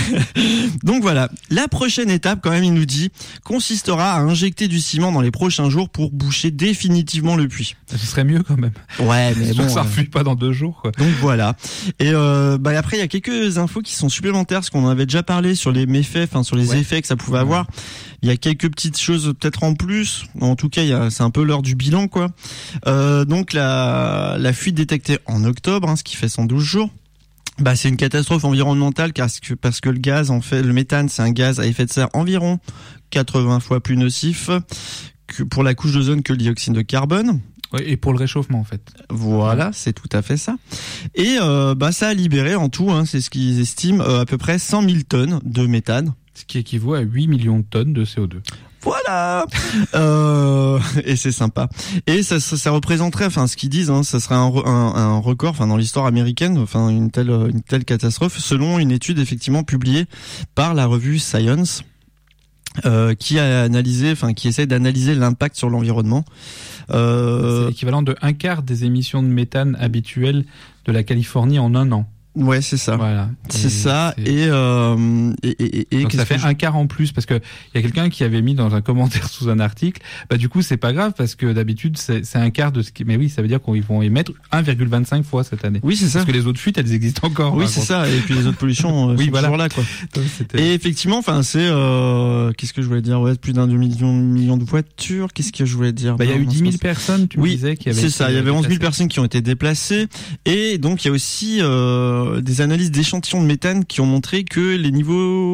Donc voilà, la prochaine étape, quand même, il nous dit, consistera à injecter du ciment dans les prochains jours pour boucher définitivement le puits. Ce serait mieux quand même. Ouais, mais Mais bon. ça euh, ne fuit pas dans deux jours. Quoi. donc voilà. Et euh, bah après il y a quelques infos qui sont supplémentaires, parce qu'on en avait déjà parlé sur les méfaits, enfin sur les Ouais. effets que ça pouvait avoir. Il y a quelques petites choses peut-être en plus. En tout cas, il y a, c'est un peu l'heure du bilan quoi. Euh, donc la la fuite détectée en octobre, hein, ce qui fait cent douze jours. Bah c'est une catastrophe environnementale car parce que, parce que le gaz en fait le méthane c'est un gaz à effet de serre environ quatre-vingts fois plus nocif que pour la couche d'ozone que le dioxyde de carbone. Ouais, et pour le réchauffement en fait. Voilà, c'est tout à fait ça. Et euh, bah ça a libéré en tout, hein, c'est ce qu'ils estiment, euh, à peu près cent mille tonnes de méthane. Ce qui équivaut à huit millions de tonnes de C O deux. Voilà. euh, et c'est sympa. Et ça, ça, ça représenterait, enfin, ce qu'ils disent, hein, ça serait un, re- un, un record, enfin, dans l'histoire américaine, enfin, une telle, une telle catastrophe, selon une étude effectivement publiée par la revue Science, euh, qui a analysé, enfin, qui essaie d'analyser l'impact sur l'environnement. Euh, C'est l'équivalent de un quart des émissions de méthane habituelles de la Californie en un an. ouais, c'est ça. Voilà. C'est Et ça. c'est- Et, euh, et, et, et Donc qu'est-ce ça fait que je- un quart en plus parce que il y a quelqu'un qui avait mis dans un commentaire sous un article, bah du coup c'est pas grave parce que d'habitude c'est c'est un quart de ce qui, mais oui ça veut dire qu'ils vont émettre un virgule vingt-cinq fois cette année. Oui, c'est ça. Parce que les autres fuites elles existent encore. Oui, hein, c'est donc- ça. Et puis les autres pollutions euh, Oui, sont voilà. toujours là, quoi. donc c'était- Et effectivement, enfin, c'est euh, qu'est-ce que je voulais dire? Ouais, plus d'un million, million de voitures. Qu'est-ce que je voulais dire? Bah il y a Non, eu non, dix c'est mille pas ça. personnes, tu me Oui, disais, qui avaient. c'est ça. été Il y avait onze mille déplacées. personnes qui ont été déplacées. Et donc, il y a aussi euh, des analyses d'échantillons de méthane qui ont montré que les niveaux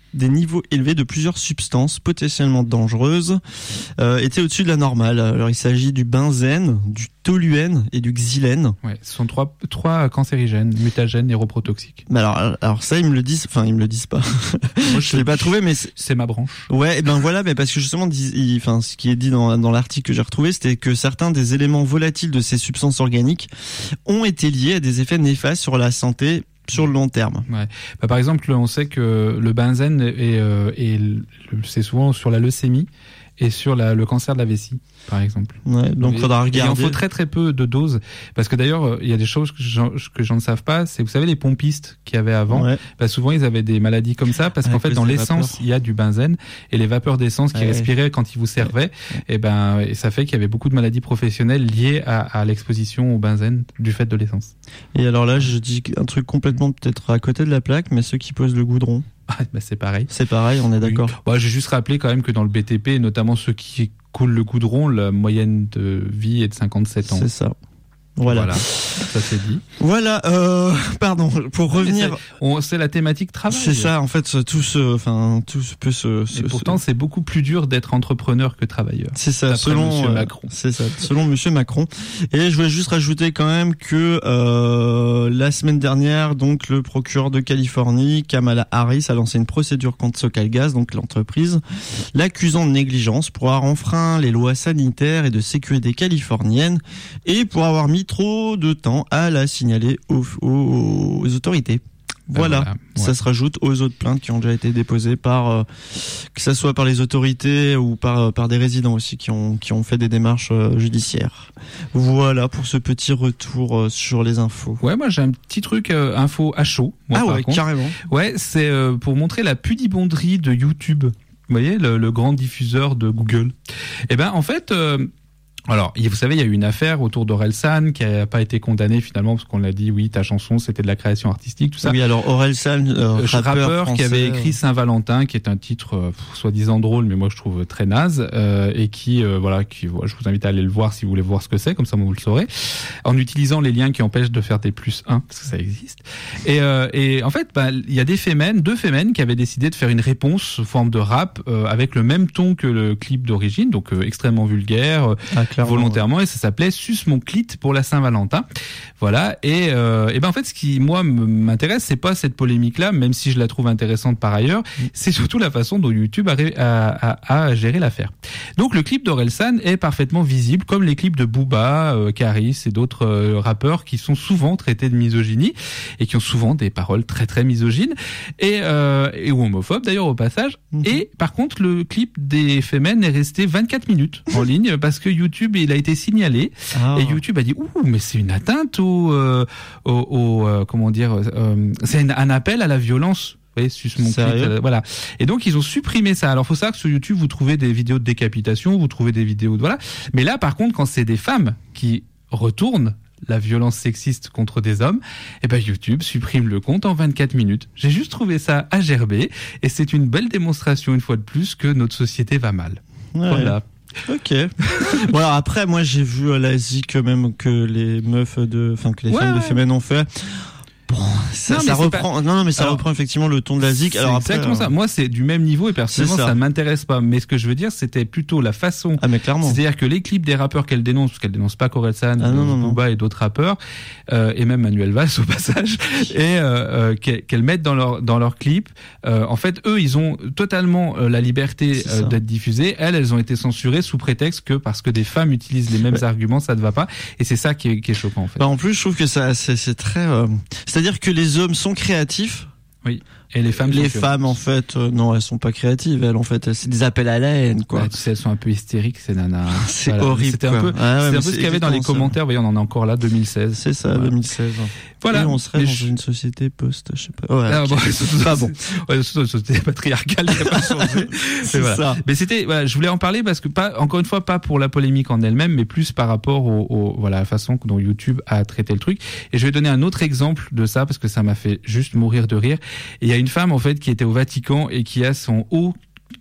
des niveaux élevés de plusieurs substances potentiellement dangereuses euh, étaient au-dessus de la normale. Alors il s'agit du benzène, du toluène et du xylène. Ouais, ce sont trois trois cancérigènes, mutagènes et reprotoxiques. Mais alors alors ça ils me le disent, enfin ils me le disent pas. Moi je l'ai pas trouvé, mais c'est... c'est ma branche. Ouais, et ben voilà, mais parce que justement, il, enfin ce qui est dit dans dans l'article que j'ai retrouvé, c'était que certains des éléments volatiles de ces substances organiques ont été liés à des effets néfastes sur la santé sur le long terme. Ouais. Bah, par exemple, on sait que le benzène est, euh, est c'est souvent sur la leucémie et sur la, le cancer de la vessie, par exemple. Ouais, donc il faudra regarder. Il en faut très très peu de doses, parce que d'ailleurs, il y a des choses que gens, que gens ne savent pas, c'est, vous savez, les pompistes qu'il y avait avant, ouais. bah, souvent ils avaient des maladies comme ça, parce Avec qu'en fait, dans l'essence, vapeurs. il y a du benzène, et les vapeurs d'essence qui ouais. respiraient quand ils vous servaient, ouais. et ben, et ça fait qu'il y avait beaucoup de maladies professionnelles liées à, à l'exposition au benzène du fait de l'essence. Et alors là, je dis un truc complètement peut-être à côté de la plaque, mais ceux qui posent le goudron. Ah, bah c'est pareil. C'est pareil, on est d'accord. Oui. Bah, j'ai juste rappelé quand même que dans le B T P, notamment ceux qui coulent le goudron, la moyenne de vie est de cinquante-sept ans. C'est ça. Voilà. voilà. Ça c'est dit. Voilà, euh, pardon, pour revenir. C'est, on, c'est la thématique travail. C'est ça, en fait, tout se, enfin, tout peut se, se Et pourtant, se... c'est beaucoup plus dur d'être entrepreneur que travailleur. C'est ça, selon Monsieur euh, Macron. C'est ça, selon Monsieur Macron. Et je voulais juste rajouter quand même que, euh, la semaine dernière, donc, le procureur de Californie, Kamala Harris, a lancé une procédure contre SoCalGas, donc l'entreprise, l'accusant de négligence pour avoir enfreint les lois sanitaires et de sécurité californiennes et pour avoir mis trop de temps à la signaler aux, aux, aux autorités. Voilà, voilà. Ouais. Ça se rajoute aux autres plaintes qui ont déjà été déposées par, euh, que ça soit par les autorités ou par par des résidents aussi qui ont qui ont fait des démarches euh, judiciaires. Voilà pour ce petit retour euh, sur les infos. Ouais, moi j'ai un petit truc euh, info à chaud. Moi, ah par ouais, contre. carrément. Ouais, c'est euh, pour montrer la pudibonderie de YouTube. Vous voyez, le, le grand diffuseur de Google. Eh ben, en fait. Euh, Alors, vous savez, il y a eu une affaire autour d'Orelsan qui n'a pas été condamnée finalement parce qu'on l'a dit, oui, ta chanson, c'était de la création artistique, tout ça. Oui, alors Orelsan, euh, rappeur, rappeur français, qui avait écrit Saint-Valentin, qui est un titre euh, soi-disant drôle, mais moi je trouve très naze, euh, et qui, euh, voilà, qui, je vous invite à aller le voir si vous voulez voir ce que c'est, comme ça vous le saurez, en utilisant les liens qui empêchent de faire des plus un, parce que ça existe. Et, euh, et en fait, bah, il y a des fémènes, deux fémènes qui avaient décidé de faire une réponse sous forme de rap euh, avec le même ton que le clip d'origine, donc euh, extrêmement vulgaire, ah, volontairement, ouais. Et ça s'appelait Suce mon clit pour la Saint-Valentin. Voilà. Et, euh, et ben en fait, ce qui moi m'intéresse, c'est pas cette polémique-là, même si je la trouve intéressante par ailleurs, c'est surtout la façon dont YouTube a, a, a, a géré l'affaire. Donc le clip d'Orelsan est parfaitement visible, comme les clips de Booba, euh, Caris et d'autres euh, rappeurs qui sont souvent traités de misogynie et qui ont souvent des paroles très très misogynes et, euh, et ou homophobes d'ailleurs au passage. Mmh. Et par contre, le clip des Femen est resté vingt-quatre minutes en ligne parce que YouTube il a été signalé ah. et YouTube a dit ouh mais c'est une atteinte au, euh, au, au euh, comment dire euh, c'est un, un appel à la violence. Vous voyez, suce mon clit, euh, voilà. Et donc ils ont supprimé ça. Alors faut savoir que sur YouTube vous trouvez des vidéos de décapitation, vous trouvez des vidéos de voilà. Mais là par contre quand c'est des femmes qui retournent la violence sexiste contre des hommes, et ben YouTube supprime le compte en vingt-quatre minutes. J'ai juste trouvé ça à gerber et c'est une belle démonstration une fois de plus que notre société va mal. Ouais. Voilà. Ok. Bon alors après moi j'ai vu à l'Asie quand même que les meufs de, enfin que les ouais, femmes ouais. de Femen ont fait. Bon, ça, non, ça reprend. Pas... Non, non, mais ça alors, reprend effectivement le ton de la zik. Alors après, exactement euh... ça. Moi, c'est du même niveau et personnellement, ça. ça ne m'intéresse pas. Mais ce que je veux dire, c'était plutôt la façon. Ah, mais clairement. C'est-à-dire que les clips des rappeurs qu'elle dénonce, parce qu'elle dénonce pas Orelsan, ah, Booba et d'autres rappeurs, euh, et même Manuel Valls au passage, et euh, euh, qu'elles mettent dans leur dans leurs clips. Euh, en fait, eux, ils ont totalement euh, la liberté euh, d'être diffusés. Elles, elles ont été censurées sous prétexte que parce que des femmes utilisent les mêmes ouais. arguments, ça ne va pas. Et c'est ça qui est, qui est choquant en fait. Bah, en plus, je trouve que ça, c'est, c'est très. Euh... C'est-à-dire que les hommes sont créatifs. Oui. Et les femmes, les femmes en fait, euh, non, elles sont pas créatives. Elles en fait, c'est des appels à la haine, quoi. Ouais, tu sais, elles sont un peu hystériques, ces nanas. C'est voilà. horrible. C'était quoi. un peu, ah ouais, c'était un peu ce qu'il y avait dans les ça. commentaires. Vous voyez, on en a encore là, deux mille seize. C'est ça, voilà. deux mille seize. Voilà. Et on serait mais dans je... une société post, je sais pas. Ouais, ah, okay. bon, surtout, pas bon. Ouais, surtout une société patriarcale qui a pas changé. c'est voilà. ça. Mais c'était, voilà, je voulais en parler parce que pas, encore une fois, pas pour la polémique en elle-même, mais plus par rapport au, au voilà, la façon dont YouTube a traité le truc. Et je vais donner un autre exemple de ça parce que ça m'a fait juste mourir de rire. Et il y a une femme, en fait, qui était au Vatican et qui a son haut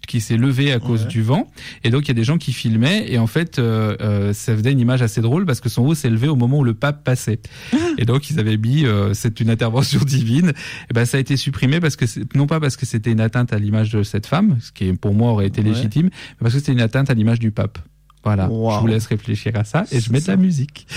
qui s'est levé à cause Ouais. du vent. Et donc il y a des gens qui filmaient et en fait euh, euh, ça faisait une image assez drôle parce que son haut s'est levé au moment où le pape passait. Et donc ils avaient mis euh, c'est une intervention divine. Et ben ça a été supprimé parce que c'est, non pas parce que c'était une atteinte à l'image de cette femme, ce qui pour moi aurait été Ouais. légitime, mais parce que c'était une atteinte à l'image du pape. Voilà. Wow. Je vous laisse réfléchir à ça et je C'est mets de ça. la musique.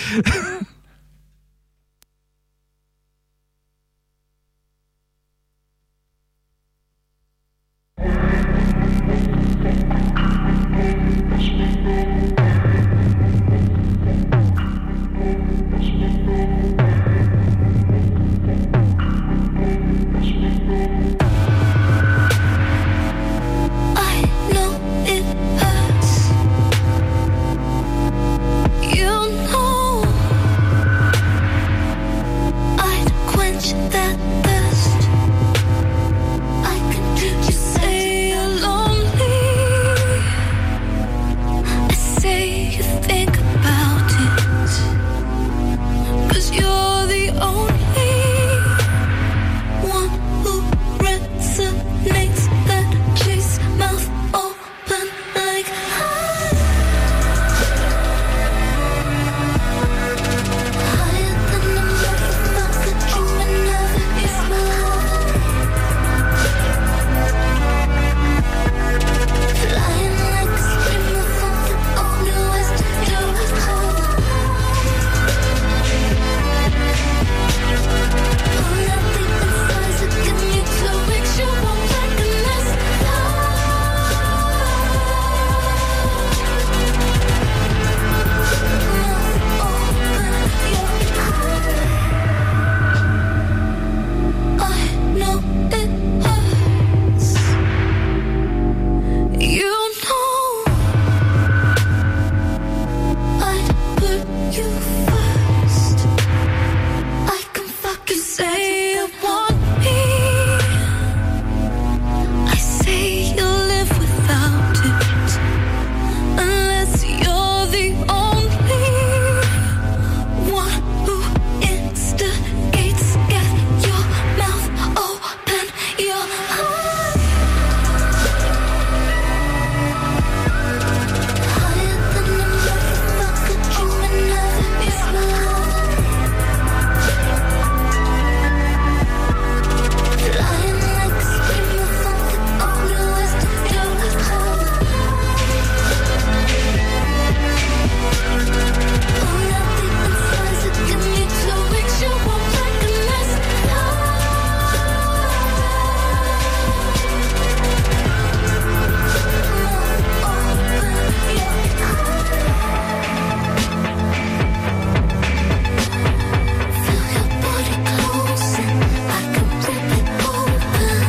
I know it hurts. You know I'd quench that thirst. I can keep you say you're lonely. I say you think about it. 'Cause you're the only one who resonates. That chase mouth open like higher than the motherfucker dreaming of is my heart. Flying like a stream of something all new as your heart. All that deep inside is getting you to make you won't recognize I know it hurts. You know I'd put you first. I can fucking say you want me. I say you'll live without it. Unless you're the only one who instigates. Get your mouth open, your heart. Higher than the motherfucker dreaming of is my heart. Flying like a stream of something all new as your heart. All that deep inside is getting you to make you won't recognize Feel your body closing. I can rip it open.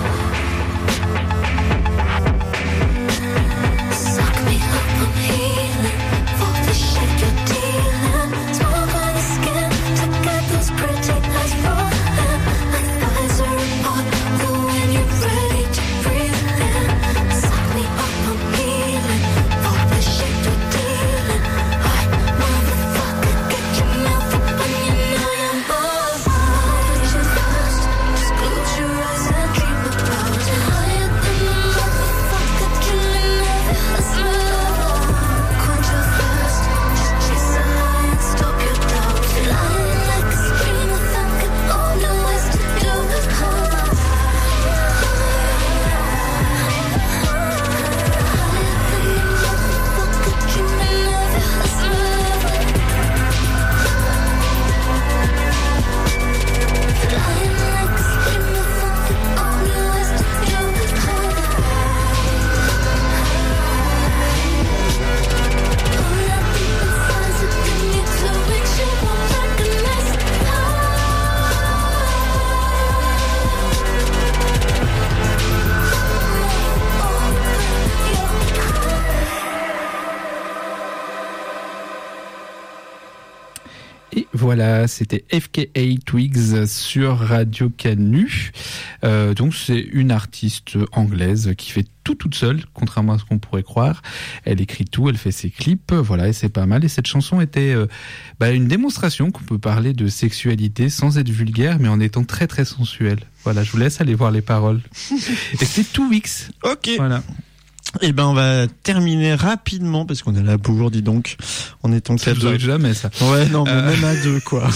Suck me up, I'm healing. For the shit you're dealing. Smoke on your skin to get those pretty eyes rolling. Like thighs are apart. But when you're ready to breathe in, suck me up, I'm healing. For the shit you're dealing. I motherfucker, get your mouth open, you know you're both. Put you first, just close your eyes and dream about it. Higher than the motherfucker, dreaming of it. Let's move. Quench your thirst, just chase the high and stop your doubt. Flying like a stream of thunder, all the west to your heart. Higher than the motherfucker, dreaming of it. Let's move. Flying like a stream of thunder, all the west to your heart. All that deep inside is getting you to make you won't recognize Et voilà, c'était F K A Twigs sur Radio Canu. Euh, donc c'est une artiste anglaise qui fait tout toute seule, contrairement à ce qu'on pourrait croire. Elle écrit tout, elle fait ses clips, voilà, et c'est pas mal. Et cette chanson était euh, bah, une démonstration qu'on peut parler de sexualité sans être vulgaire, mais en étant très très sensuel. Voilà, je vous laisse aller voir les paroles. Et c'est Two Weeks. Ok. Voilà. Eh ben, on va terminer rapidement parce qu'on est à la bourre, dis donc. On est en Ça vous arrive jamais, ça. Ouais, non, mais Euh. même à deux, quoi.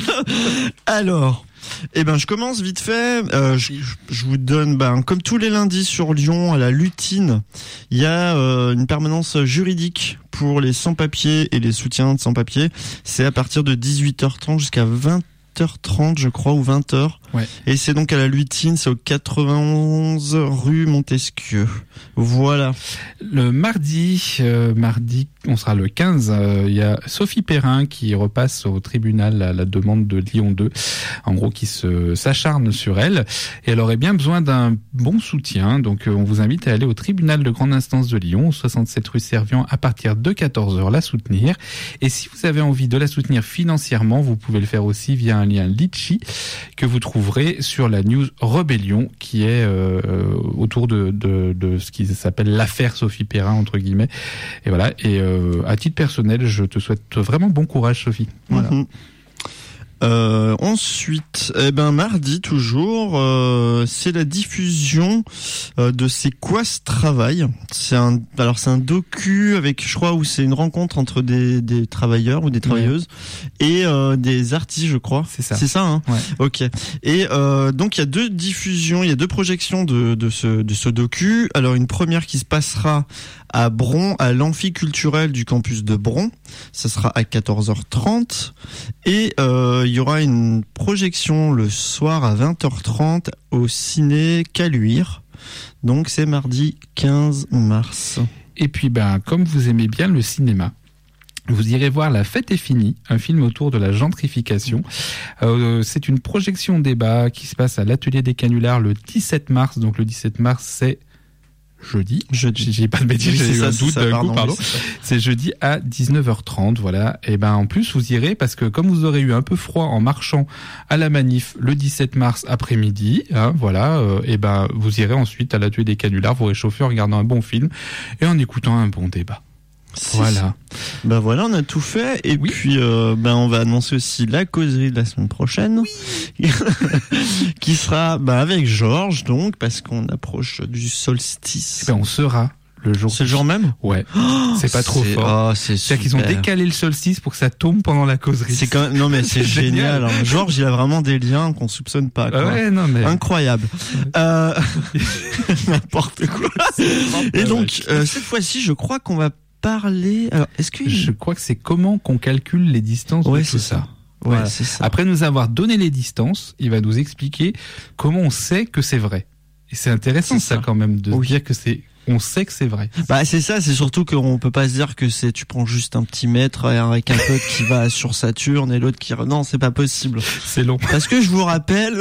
Alors, eh ben, je commence vite fait. Euh, je, je vous donne, ben, comme tous les lundis sur Lyon, à la Lutine, il y a euh, une permanence juridique pour les sans-papiers et les soutiens de sans-papiers. C'est à partir de dix-huit heures trente jusqu'à vingt heures trente, je crois, ou vingt heures. Ouais. Et c'est donc à la Lutine, c'est au quatre-vingt-onze rue Montesquieu. Voilà. Le mardi, euh, mardi, on sera le quinze, euh, il y a Sophie Perrin qui repasse au tribunal à la demande de Lyon deux, en gros qui se s'acharne sur elle, et elle aurait bien besoin d'un bon soutien, donc euh, on vous invite à aller au tribunal de grande instance de Lyon, soixante-sept rue Servian, à partir de quatorze heures, la soutenir. Et si vous avez envie de la soutenir financièrement, vous pouvez le faire aussi via un lien Litchi que vous trouverez sur la news Rebellion, qui est euh, autour de, de, de ce qui s'appelle l'affaire Sophie Perrin, entre guillemets. Et voilà. Et euh, à titre personnel, je te souhaite vraiment bon courage, Sophie. Voilà. Mhm. Euh, ensuite, eh ben mardi toujours, euh, c'est la diffusion euh, de C'est quoi ce travail. C'est un, alors c'est un docu avec, je crois, où c'est une rencontre entre des, des travailleurs ou des travailleuses ouais. et euh, des artistes, je crois. C'est ça. C'est ça, hein. Ouais. Ok. Et euh, donc il y a deux diffusions, il y a deux projections de de ce de ce docu. Alors une première qui se passera à Bron, à l'amphiculturel du campus de Bron. Ça sera à quatorze heures trente. Et euh, il y aura une projection le soir à vingt heures trente au ciné Caluire. Donc c'est mardi quinze mars. Et puis, ben, comme vous aimez bien le cinéma, vous irez voir La Fête est finie, un film autour de la gentrification. Euh, c'est une projection débat qui se passe à l'Atelier des Canulars le dix-sept mars. Donc le dix-sept mars, c'est jeudi. Jeudi. J'ai pas de bêtises, j'ai eu ça, un doute ça, d'un pardon, coup, pardon. oui, c'est, c'est jeudi à dix-neuf heures trente, voilà. Et ben, en plus, vous irez parce que comme vous aurez eu un peu froid en marchant à la manif le dix-sept mars après-midi, hein, voilà, euh, et ben, vous irez ensuite à l'Atelier des Canulars, vous réchauffer en regardant un bon film et en écoutant un bon débat. C'est Voilà. Ça. Ben voilà, on a tout fait. Et oui. puis, euh, ben on va annoncer aussi la causerie de la semaine prochaine, oui. qui sera ben avec Georges, donc parce qu'on approche du solstice. Ben on sera le jour. C'est le jour même. Ouais. Oh, c'est pas trop c'est... fort. Oh, c'est C'est-à-dire qu'ils ont décalé le solstice pour que ça tombe pendant la causerie. C'est quand même... non mais c'est génial. Hein. Georges, il a vraiment des liens qu'on soupçonne pas. Quoi. Ouais, non mais incroyable. euh... N'importe quoi. Et donc euh, cette fois-ci, je crois qu'on va parler. Alors, est-ce que je crois que c'est comment qu'on calcule les distances ouais, de tout ça. ça. Ouais, voilà. c'est ça. Après nous avoir donné les distances, il va nous expliquer comment on sait que c'est vrai. Et c'est intéressant c'est ça. ça quand même de oui. dire que c'est on sait que c'est vrai. Bah c'est ça, c'est surtout qu'on peut pas se dire que c'est tu prends juste un petit mètre avec un pote qui va sur Saturne et l'autre qui non, c'est pas possible. C'est long. Parce que je vous rappelle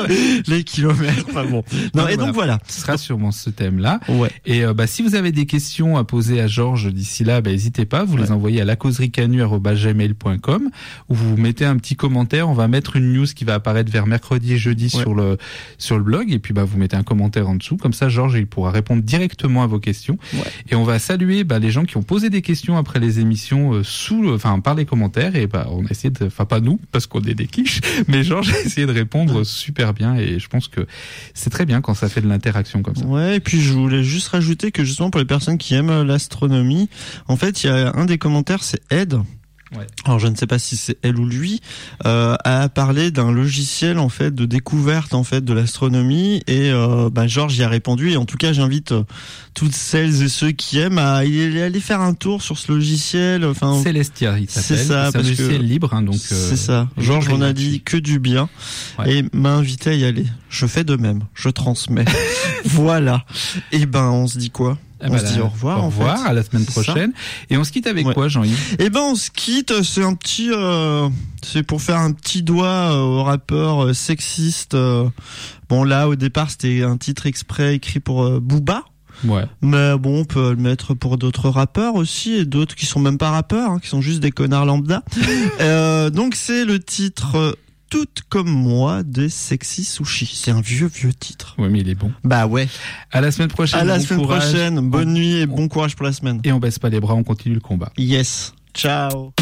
les kilomètres. Enfin bon. Non, non et donc voilà. Ce sera sûrement ce thème-là. Ouais. Et euh, bah si vous avez des questions à poser à Georges d'ici là, bah n'hésitez pas, vous ouais. les envoyez à la causerie canu arobase gmail point com ou vous mettez un petit commentaire, on va mettre une news qui va apparaître vers mercredi et jeudi ouais. sur le sur le blog et puis bah vous mettez un commentaire en dessous comme ça Georges il pourra répondre directement à vos questions ouais. et on va saluer bah, les gens qui ont posé des questions après les émissions euh, sous enfin par les commentaires et bah on a essayé de enfin pas nous parce qu'on est des quiches mais Georges a essayé de répondre super bien et je pense que c'est très bien quand ça fait de l'interaction comme ça. Ouais, et puis je voulais juste rajouter que justement pour les personnes qui aiment l'astronomie, en fait, il y a un des commentaires, c'est Ed. Ouais. Alors je ne sais pas si c'est elle ou lui euh, a parlé d'un logiciel en fait de découverte en fait de l'astronomie et euh, bah Georges y a répondu et en tout cas j'invite euh, toutes celles et ceux qui aiment à aller faire un tour sur ce logiciel. Enfin Célestia il s'appelle. C'est ça, c'est un logiciel libre hein, donc. C'est euh, ça. Georges m'en a dit que du bien ouais. et m'a invité à y aller. Je fais de même. Je transmets. Voilà. Et ben on se dit quoi? Ah on bah se dit là, au revoir. Au revoir, en fait. À la semaine c'est prochaine. Ça. Et on se quitte avec ouais. quoi, Jean-Yves? Eh ben, on se quitte. C'est un petit, euh, c'est pour faire un petit doigt euh, au rappeur euh, sexiste. Euh. Bon, là, au départ, c'était un titre exprès écrit pour euh, Booba. Ouais. Mais bon, on peut le mettre pour d'autres rappeurs aussi et d'autres qui sont même pas rappeurs, hein, qui sont juste des connards lambda. euh, donc, c'est le titre. Euh, Toutes comme moi des Sexy Sushi. C'est un vieux vieux titre. Ouais, mais il est bon. Bah ouais. À la semaine prochaine. À la bon semaine courage. prochaine. Bonne on... nuit et bon courage pour la semaine. Et on baisse pas les bras, on continue le combat. Yes. Ciao.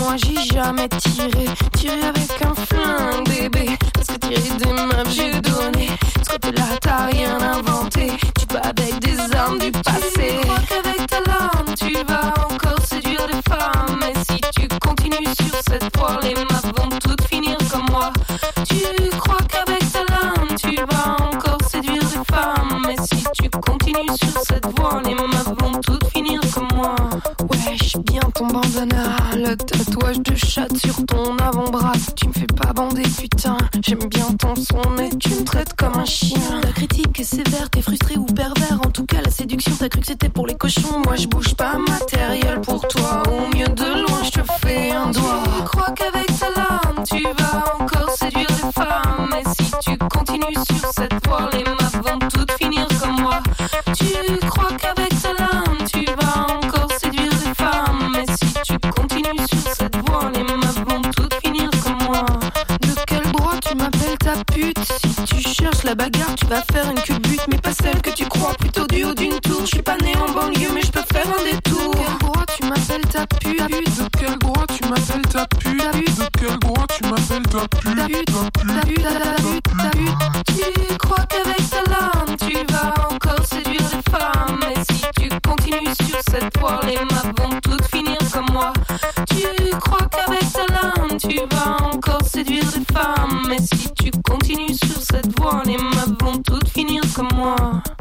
moi j'ai jamais tiré. Tiré avec un flingue, bébé. Parce que tirer des meufs, j'ai donné. De ce côté-là, t'as rien inventé. Tu te bats avec des armes du passé. Tu crois qu'avec ta lame, tu vas encore séduire des femmes. Mais si tu continues sur cette voie, les meufs vont toutes finir comme moi. Tu crois qu'avec ta lame, tu vas encore séduire des femmes. Mais si tu continues sur cette voie, les meufs vont toutes finir comme moi. Wesh, bien ton bandana, le tatouage de chatte sur ton avant-bras. Tu me fais pas bander, putain. J'aime bien ton son, mais tu me traites comme un chien. La critique est sévère, t'es frustré ou pervers. En tout cas, la séduction, t'as cru que c'était pour les cochons. Moi, je bouge pas matériel pour toi. Au mieux de loin, je te fais un doigt. Tu crois qu'avec ta lame, tu vas encore séduire des femmes. Mais si tu continues sur cette voie, les meufs vont toutes finir comme moi. Tu crois qu'avec ta lame, tu vas encore séduire des femmes. Mais si tu continues sur cette voie, les meufs vont toutes finir comme moi. De quel droit tu m'appelles ta pute? Si tu cherches la bagarre, tu vas faire une culbute. Mais pas celle que tu crois, plutôt du haut d'une tour. Je suis pas né en banlieue, mais je peux faire un détour. De quel droit tu m'appelles ta pute? De quel droit tu m'appelles ta pute? De quel droit tu m'appelles ta pute? Ta pute, ta pute, ta pute, ta pute. Tu crois qu'avec ta lame, tu vas encore séduire des femmes. Mais si tu continues sur cette voie, les meufs vont toutes finir comme moi. Tu crois qu'avec ta lame, tu vas encore séduire des femmes. Mais si tu continues sur cette voie, les meufs vont toutes finir comme moi.